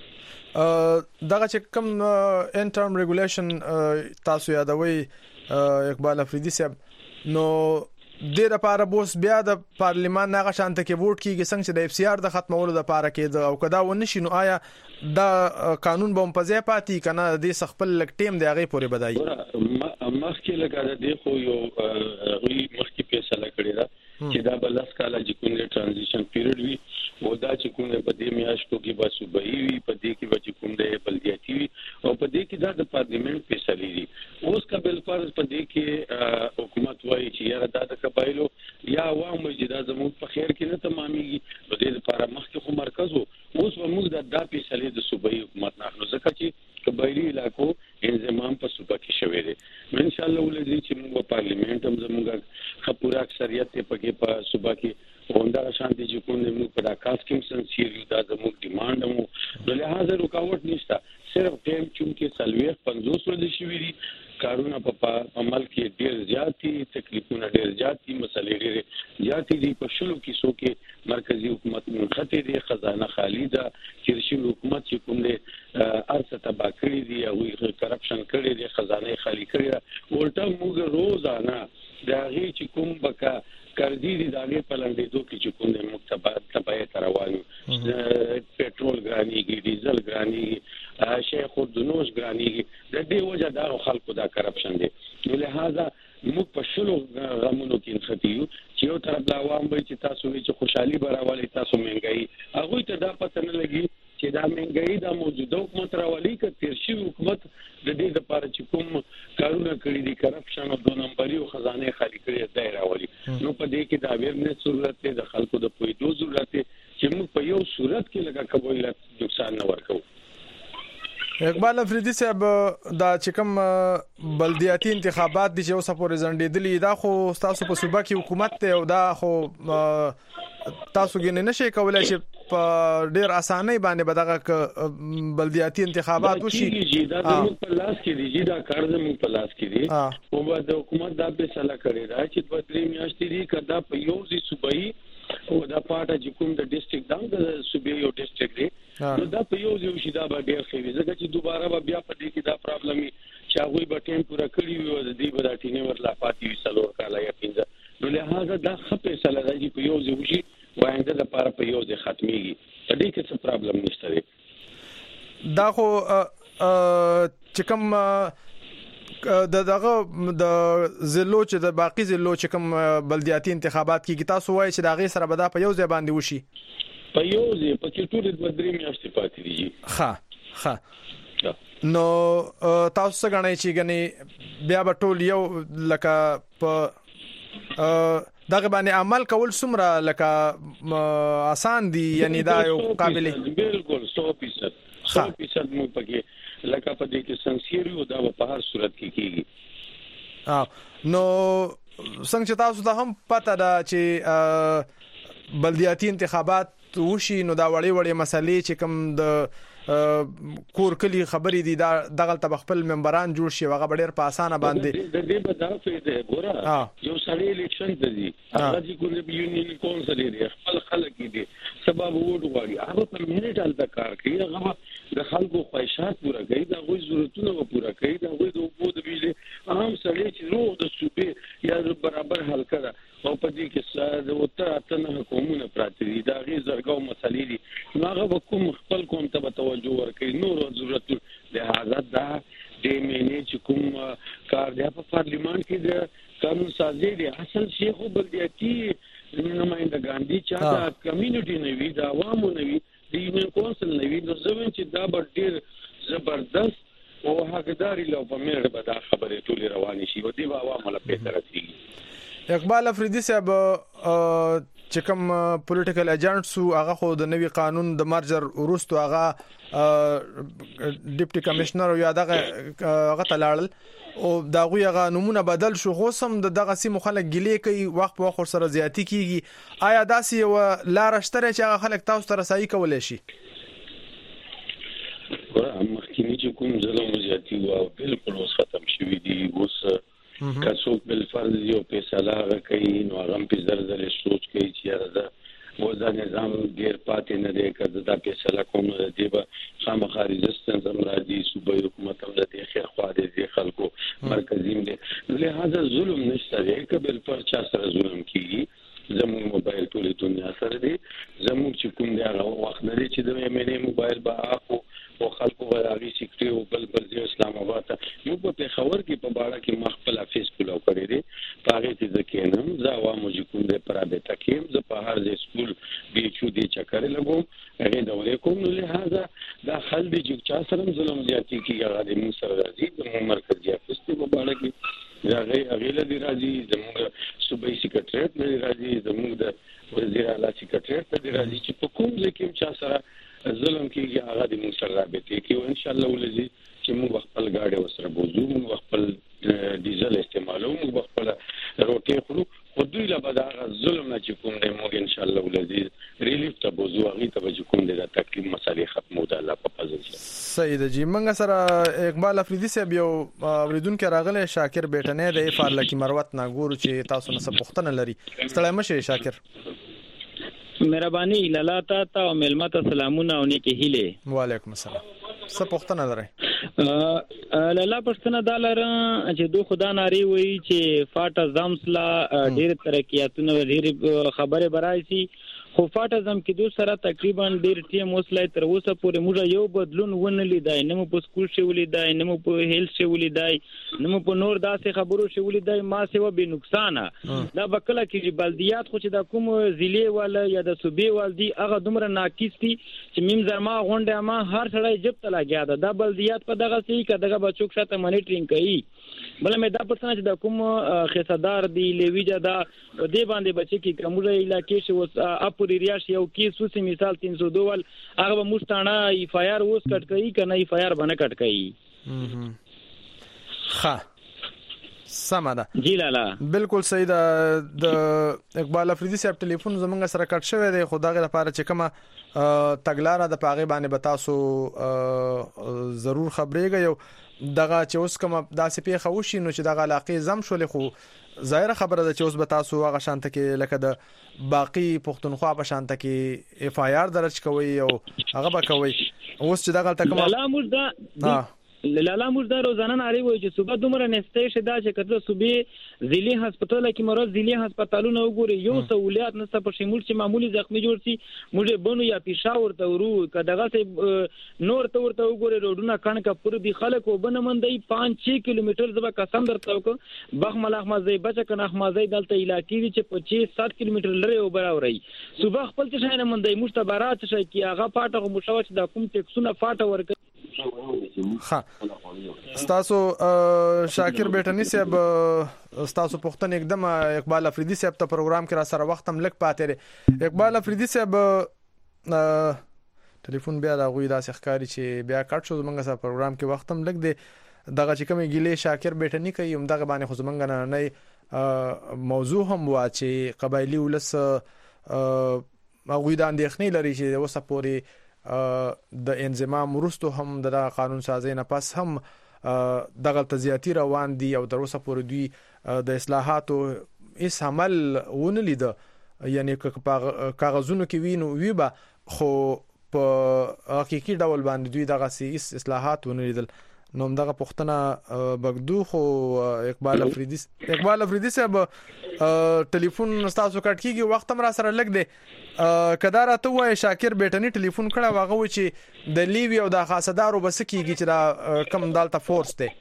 D: کې
B: دغه چې کوم انټرم ریګولیشن تاسو یادوي اقبال افریدی صاحب نو د لپاره بوس بیا د پارلیمان نه غشانته کې ووټ کیږي څنګه چې د اف سی آر د ختمولو لپاره کې او کدا ونشي نو آیا دا قانون به په ځای پاتې کنه د خپل لک ټیم دی هغه پورې بدایي
D: مخکې لګا د خو یو غوي مخکې فیصله کړی دا چې دا بلس کاله چې کوم ترانزیشن پیریډ وي او دا چې کوم په دې میاشتو کې به صوبایي وي په دې کې به کوم د بلدیاتي وي او په دې کې دا د پارلیمنت فیصله دي اوس قبل فرض په دې کې حکومت وایي چې یاره دا د قبایلو یا عوام چې دا زموږ په خیر کې نه تمامېږي په دې لپاره مخکې خو مرکز اوس موږ دا فیصله د صوبایي حکومت نه اخلو ځکه چې قبایلی علاقو انضمام په صوبه کې شوی دی ان شاء الله ولې چې موږ پارلیمنت هم زموږ خپور اکثریت په په صوبه کې وندا شانتي چې کوم موږ په داکاس کې سنسیر دا زموږ ډیماند مو نو لہذا رکاوټ نشته صرف ټیم چې سلوي 50 ورځې شوی دي کارونه په عمل کې ډیر زیاتی تکلیفونه ډیر زیاتی مسلې ډیر زیاتی دي په شلو کې سو کې مرکزی حکومت منخته دي خزانه خالی ده چې شلو حکومت چې کوم دي ارڅ تبا کړی دي او کرپشن کړی دي خزانه خالی کړی ولټه موږ روزانه دا غي چې کوم بکا کردی دي داغه پلندې دوه کې چې کوم د مکتبات تبعه تروانو پټرول ګرانیږي ډیزل ګرانیږي شیخ الدنوش ګرانیږي د دې وجه دا خلکو دا کرپشن دي لہذا موږ په شلو غمونو کې نختیو چې یو طرف د عوام وي چې تاسو وی چې خوشحالي براولي تاسو منګي هغه ته دا پته نه لګي چې دا منګي دا موجوده حکومت راولي ک تیر شي حکومت د دې لپاره چې کوم کارونه کړی دي کرپشن او دو نمبري او خزانه خالی کړی دی راولي نو په دې کې دا ویرنس ضرورت دی د خلکو د پوهېدو ضرورت دی چې موږ په یو صورت کې لکه قبول نقصان نه ورکو.
B: اقبال افریدی صاحب دا چې کوم بلدیاتي انتخابات دي چې اوس پورې ځنډېدلي دا خو تاسو په صوبه کې حکومت ته او دا خو تاسو کې نه شي کولای چې په ډېر اسانه باندې بدغه بلدیاتي انتخابات وشي.
D: دا موږ په لاس کې دي دا کار زموږ په لاس کې دي او د حکومت دا به سلا کړی دا چې په درې میاشتې دي کدا په یو ځای صوبایي او دا پارټه چې کوم د ډیسټریکټ دا د صوبې یو ډیسټریکټ دی نو دا په یو ځای شي دا به ډېر ښه وي ځکه چې دوباره بیا په دې کې دا پرابلم چې هغه به ټیم پورا کړی وي او د دې به دا ټینه ورلا پاتې وي څلور کاله یا 15 نو لهدا دا خپې سره راځي په یو ځای شي وایي د لپاره په یو ځای ختميږي په دې کې څه پرابلم نشته دی.
B: دا خو چې کوم دغه د زلو چې د باقی زلو چې کوم بلدیاتي انتخابات کې تاسو وایي چې دا غي سره به دا په یو ځای باندې وشي
D: په یو ځای په کې ټول د درې میاشتې پاتې دي.
B: ها نو تاسو څنګه غواړئ چې غني بیا به ټول یو لکه په دغه باندې عمل کول څومره لکه آسان دي یعنی دا یو قابل
D: بالکل 100% مو پکې لکه په دې کې سنسیریو دا په هر صورت کې کیږي.
B: نو څنګه چې تاسو ته هم پته ده چې بلدیاتي انتخابات وشي نو دا وړي مسلې چې کوم د کور کلی خبرې دي دا دغه خپل ممبران جوړ شي هغه ډېر په اسانه باندې
D: د دې په دغه فائدې ګوره یو سړی الیکشن ته دي هغه چې کوم یونین کونسل دی خپل خلک دي سبب ووټ غواړي هغه په منټ حل کار کوي هغه د خلکو خواهشات پوره کوي دا غوي ضرورتونه پوره کوي دا غوي د وګړو د بيلي اهم سړی چې روغ د صوبې یا برابر حل کړه او په دې کې ساده او ته حکومتونه پراته دي دا غي زرګاو مسلې دي نو هغه کوم خپل کوم ته توجه ورکړي نور ضرورت لهدا دا د مینې چې کوم کار دی په پارلیمان کې د قانون سازي دی اصل شیخ بلدیاتي نمائندگان دي چې دا کمیونټي نوي دا عوامو نوي د یونین کونسل نوي نو زمون چې دا ډېر زبردست او حقداري له په مېړه به دا خبرې ټولې روانې شي او دی عوامو له پیدا راځي.
B: اقبال افریدی صاحب چې کوم پولیټیکل ایجنټس هغه خو د نوي قانون د مرجر ورستو هغه ډیپټي کمشنر یا دغه تلاړل او دا غوی هغه نمونه بدل شو خو سم دغه سیمه خلک ګلې کوي وخت په وخت سره زیاتی کیږي آیا داسې یو لار شته چې هغه خلک تاسو ته رسایي کولای شي؟
D: مخکینی چې کوم ظلم زیاتی او بالکل اوس ختم شوی دی اوس کڅوک بل فرض یو فیصله کوي نو هغه په زر سوچ کوي چې راځه وځه نظام ډیر پاتې نه دی کړه دا فیصله کوم دی به خامخا ریزستنس هم راځي صوبې حکومت هم د خیر خوا دي خلکو مرکزي دي لهدا ظلم نشته دی کبل پر چا سره ظلم کیږي زموږ موبایل ټولې دنیا سره دی زموږ چې کوم دی هغه وخت نه دی چې د یمنې موبایل به اخو او خلکو ورغی سیکټي او بل ځای اسلام آباد موږ په خبر کې په باړه کې مخبل افیس کولو کړی دی پاره چې ځکه نن زه عوامو چې کوم دی پرابطه کې زه په هر ځای سکول بي چو دي چکر لګوم هغه دولت کوم نو لهدا دا خل دي چې چا سره ظلم زیاتی کیږي هغه د موږ سره راځي د مرکزي افیس په باړه کې هغه له دي راځي زموږ صوبې سیکریټریټ نه راځي زموږ د وزیر اعلی سیکریټریټ ته راځي چې په کوم ځای کې چا سره ظلم کیږي هغه د موږ سره رابطه کوي او ان شاء الله ولزي چې موږ خپل گاډي وسره بوزو موږ خپل ډیزل استعمالو موږ خپل روټي خورو خو دوی له بعد هغه ظلم نه چې کوم دی موږ ان شاء الله ولزي ریلیف ته بوزو هغه ته چې کوم دی د تکلیف مسالې ختمو د الله په فضل سره.
B: سید جی منګه سره اقبال افریدی صاحب یو اوریدونکو راغله شاکر بیٹنه د افعال کی مروت ناګورو چې تاسو نه پښتنه لري ستړی مشه شاکر.
F: مهرباني لالا تا او ملمت سلامونه او نیکی هیله.
B: وعلیکم السلام. څه پښتنه لري؟
F: لالا پښتنه دالر چې دو خدا ناری وای چې فاټه زمسلا ډېر ترقیاتونه ډېر خبره برایسي خو فاټزم کې دوه سره تقریبا ډیر ټیم وسلای تر اوسه پورې موږ یو بدلون ونه لیدای، نه مو په سکول شي ولیدای، نه مو په هیل شي ولیدای، نه مو په نور داسې خبرو شي ولیدای. ما سیوا به نقصانه دا بکله کې بلدیات خو چې د کوم ضلع ولا یا د صوبې والدي هغه دومره ناقص دي چې مم زرما غونډه ما هر سړی جب ته لاګیا ده. دا بلدیات په دغه سي کې دغه بچوک شاته مانیټرینګ کوي. بل مې دا پوښتنه چې د کوم خصدار دی لویجا دا دې باندې بچی کې کومه علاقې شو اپوري ریاش یو کیس وسی مثال 302 هغه به مستانه ایف آی آر اوس کټ کوي کنه ایف آی آر باندې کټ کوي.
B: ها سمه ده
F: جی لالا
B: بالکل صحیح ده. د اقبال افریدي صاحب ټلیفون زمونږ سره کټ شوی دی، خدای لپاره چې کومه تګلاره د پاغه باندې بتاسو ضرور خبرېږي. یو دغه چې اوس کوم داسې پیښه وشي نو چې دغه علاقې زم شولې، خو ظاهره خبره ده چې اوس بتاسو هغه شانته کې لکه د باقی پښتونخوا په شانته کې اف آی آر درج کوي او هغه به کوي. اوس چې دغه تکمه
F: لا موږ لالا موږ دا روزانه ناری وایي چې صوبه دومره نستې شدا چې کله صوبې ضلعي هسپتال کې مرز ضلعي هسپتالونه وګوري یو سہولیات نشته په شمول چې معمولی زخمی جوړ شي موږ بنو یا پېښور ته ورو کداغه سه نور ته ورته وګوري روډونه کڼه پر دي خلک وبنه مندي 5-6 کیلومتر زبا قسم درته وک بخمل احمدزي بچ کنه احمدزي دلته علاقې چې 25-7 کیلومتر لري وبراوري صوبه خپل څه شاینه مندي مستبرات شي کی هغه پاټه مشوش د کوم ټیکسونه پاټه ورک.
B: ها ستاسو شاکر بیٹنی صاحب ستاسو پښتون एकदम اقبال افریدي صاحب ته پروګرام کې را سره وخت هم لګ پاتې لري. اقبال افریدي صاحب ټلیفون بیا دا غوي داسې ښکاری چې بیا کټ شو زمونږ سره پروګرام کې وخت هم لګ دی. دغه چې کومه ګیله شاکر بیٹنی کوي هم دغه باندې خو زمونږ نه موضوع هم وا چې قبایلی ولس غوي د اندېښنې لري چې اوسه پوری د انضمام وروسته هم د قانون سازي نه پس هم دغه تزیاتی روان دي او تر اوسه پورې دوی د اصلاحاتو هیڅ عمل ونه لید. یعنی کاغذونو کې وینو وی به خو په حقيقي ډول باندې دوی دغه سیس اصلاحات ونه لیدل. نو دغه پښتنه بغدو خو اقبال افریدي صاحب ټلیفون تاسو کټ کیږي وخت هم را سره لګ دی. کدار ته وای شاکر بیٹنی ټلیفون کړه واغه و چې د لیوی او د خاصدارو بس کیږي چې دا کم دالته فورس ته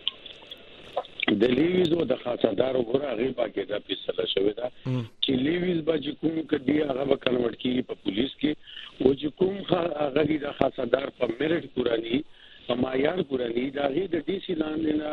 D: د لیویز او د خاصدارو غره غیبا کې دا فیصله شوې ده چې لیویز به کوم کډي هغه به کنورټ کیږي په پولیس کې او چې کوم هغه د خاصدار په میرټ پورانی په معیار پورانی دا غي د ډي سي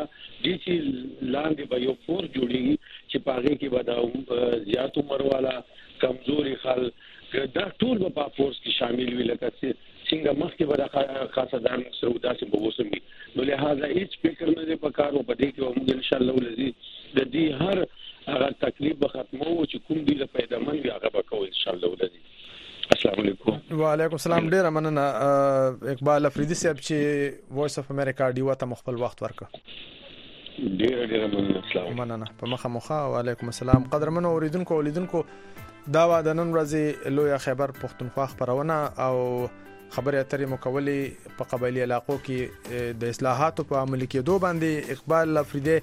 D: لاندې به یو فورس جوړیږي چې پاغه کې به زیات عمر والا کمزوري خلک دا ټول په فورس کې شامل وي لکه څنګه مخکې به خاصدار سعودا سي بوسمي. نو لہذا هیڅ فکر نه دی پکارو په دې کې موږ ان شاء الله ولزي د دې هر هغه تکلیف به ختمو چې کوم دی له پیدا من وي هغه به کوو ان شاء الله ولزي. السلام علیکم.
B: وعلیکم السلام. ډیر مننه اقبال افریدي صاحب چې وایس اف امریکا دی وته مخبل وخت ورکړه.
D: ډیر مننه. السلام
B: مننه. په مخه وعلیکم السلام. قدرمنو اوریدونکو ولیدونکو دا و د نن ورځې لوی خبر پښتونخوا خبرونه او خبري اترې مکولې په قبایلی علاقو کې د اصلاحاتو په عملي کېدو باندې اقبال افریدي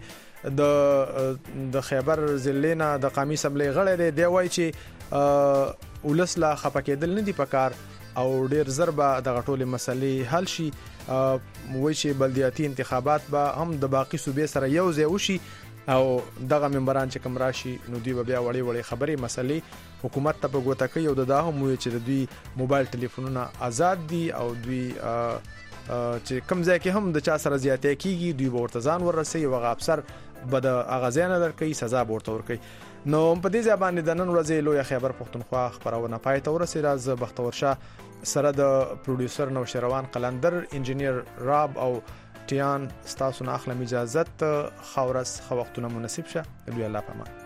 B: د خیبر ضلع د قومي اسمبلی غړی دی وایي چې ولسلا خپکېدل نه دی پکار او ډیر ضربه د غټولې مسلې حل شي. وایي چې بلدیاتي انتخابات به هم د باقي صوبې سره یو ځای وشي او دغه ممبران چې کوم راشي نو دوی بیا وړي خبرې مسلې حکومت ته په ګوته کوي او دغه هم وایي چې دوی موبایل ټلیفونونه آزاد دي او دوی چې کوم ځای کې هم د چا سره زیاتې کیږي دوی ورته ځان ورسي او هغه افسر به د اغازیان درکې سزا ورته ورکړي. نو په دې ځبان د نن ورځې لوی خبر پښتونخوا خبرونه پای ته ورسېده. راز بختور شاه سره د پروډوسر نو شروان قلندر انجینیر راب او ټیان ستاسو نه اخلم اجازه خورس خو وختونه مناسب شه. دوی الله پامان.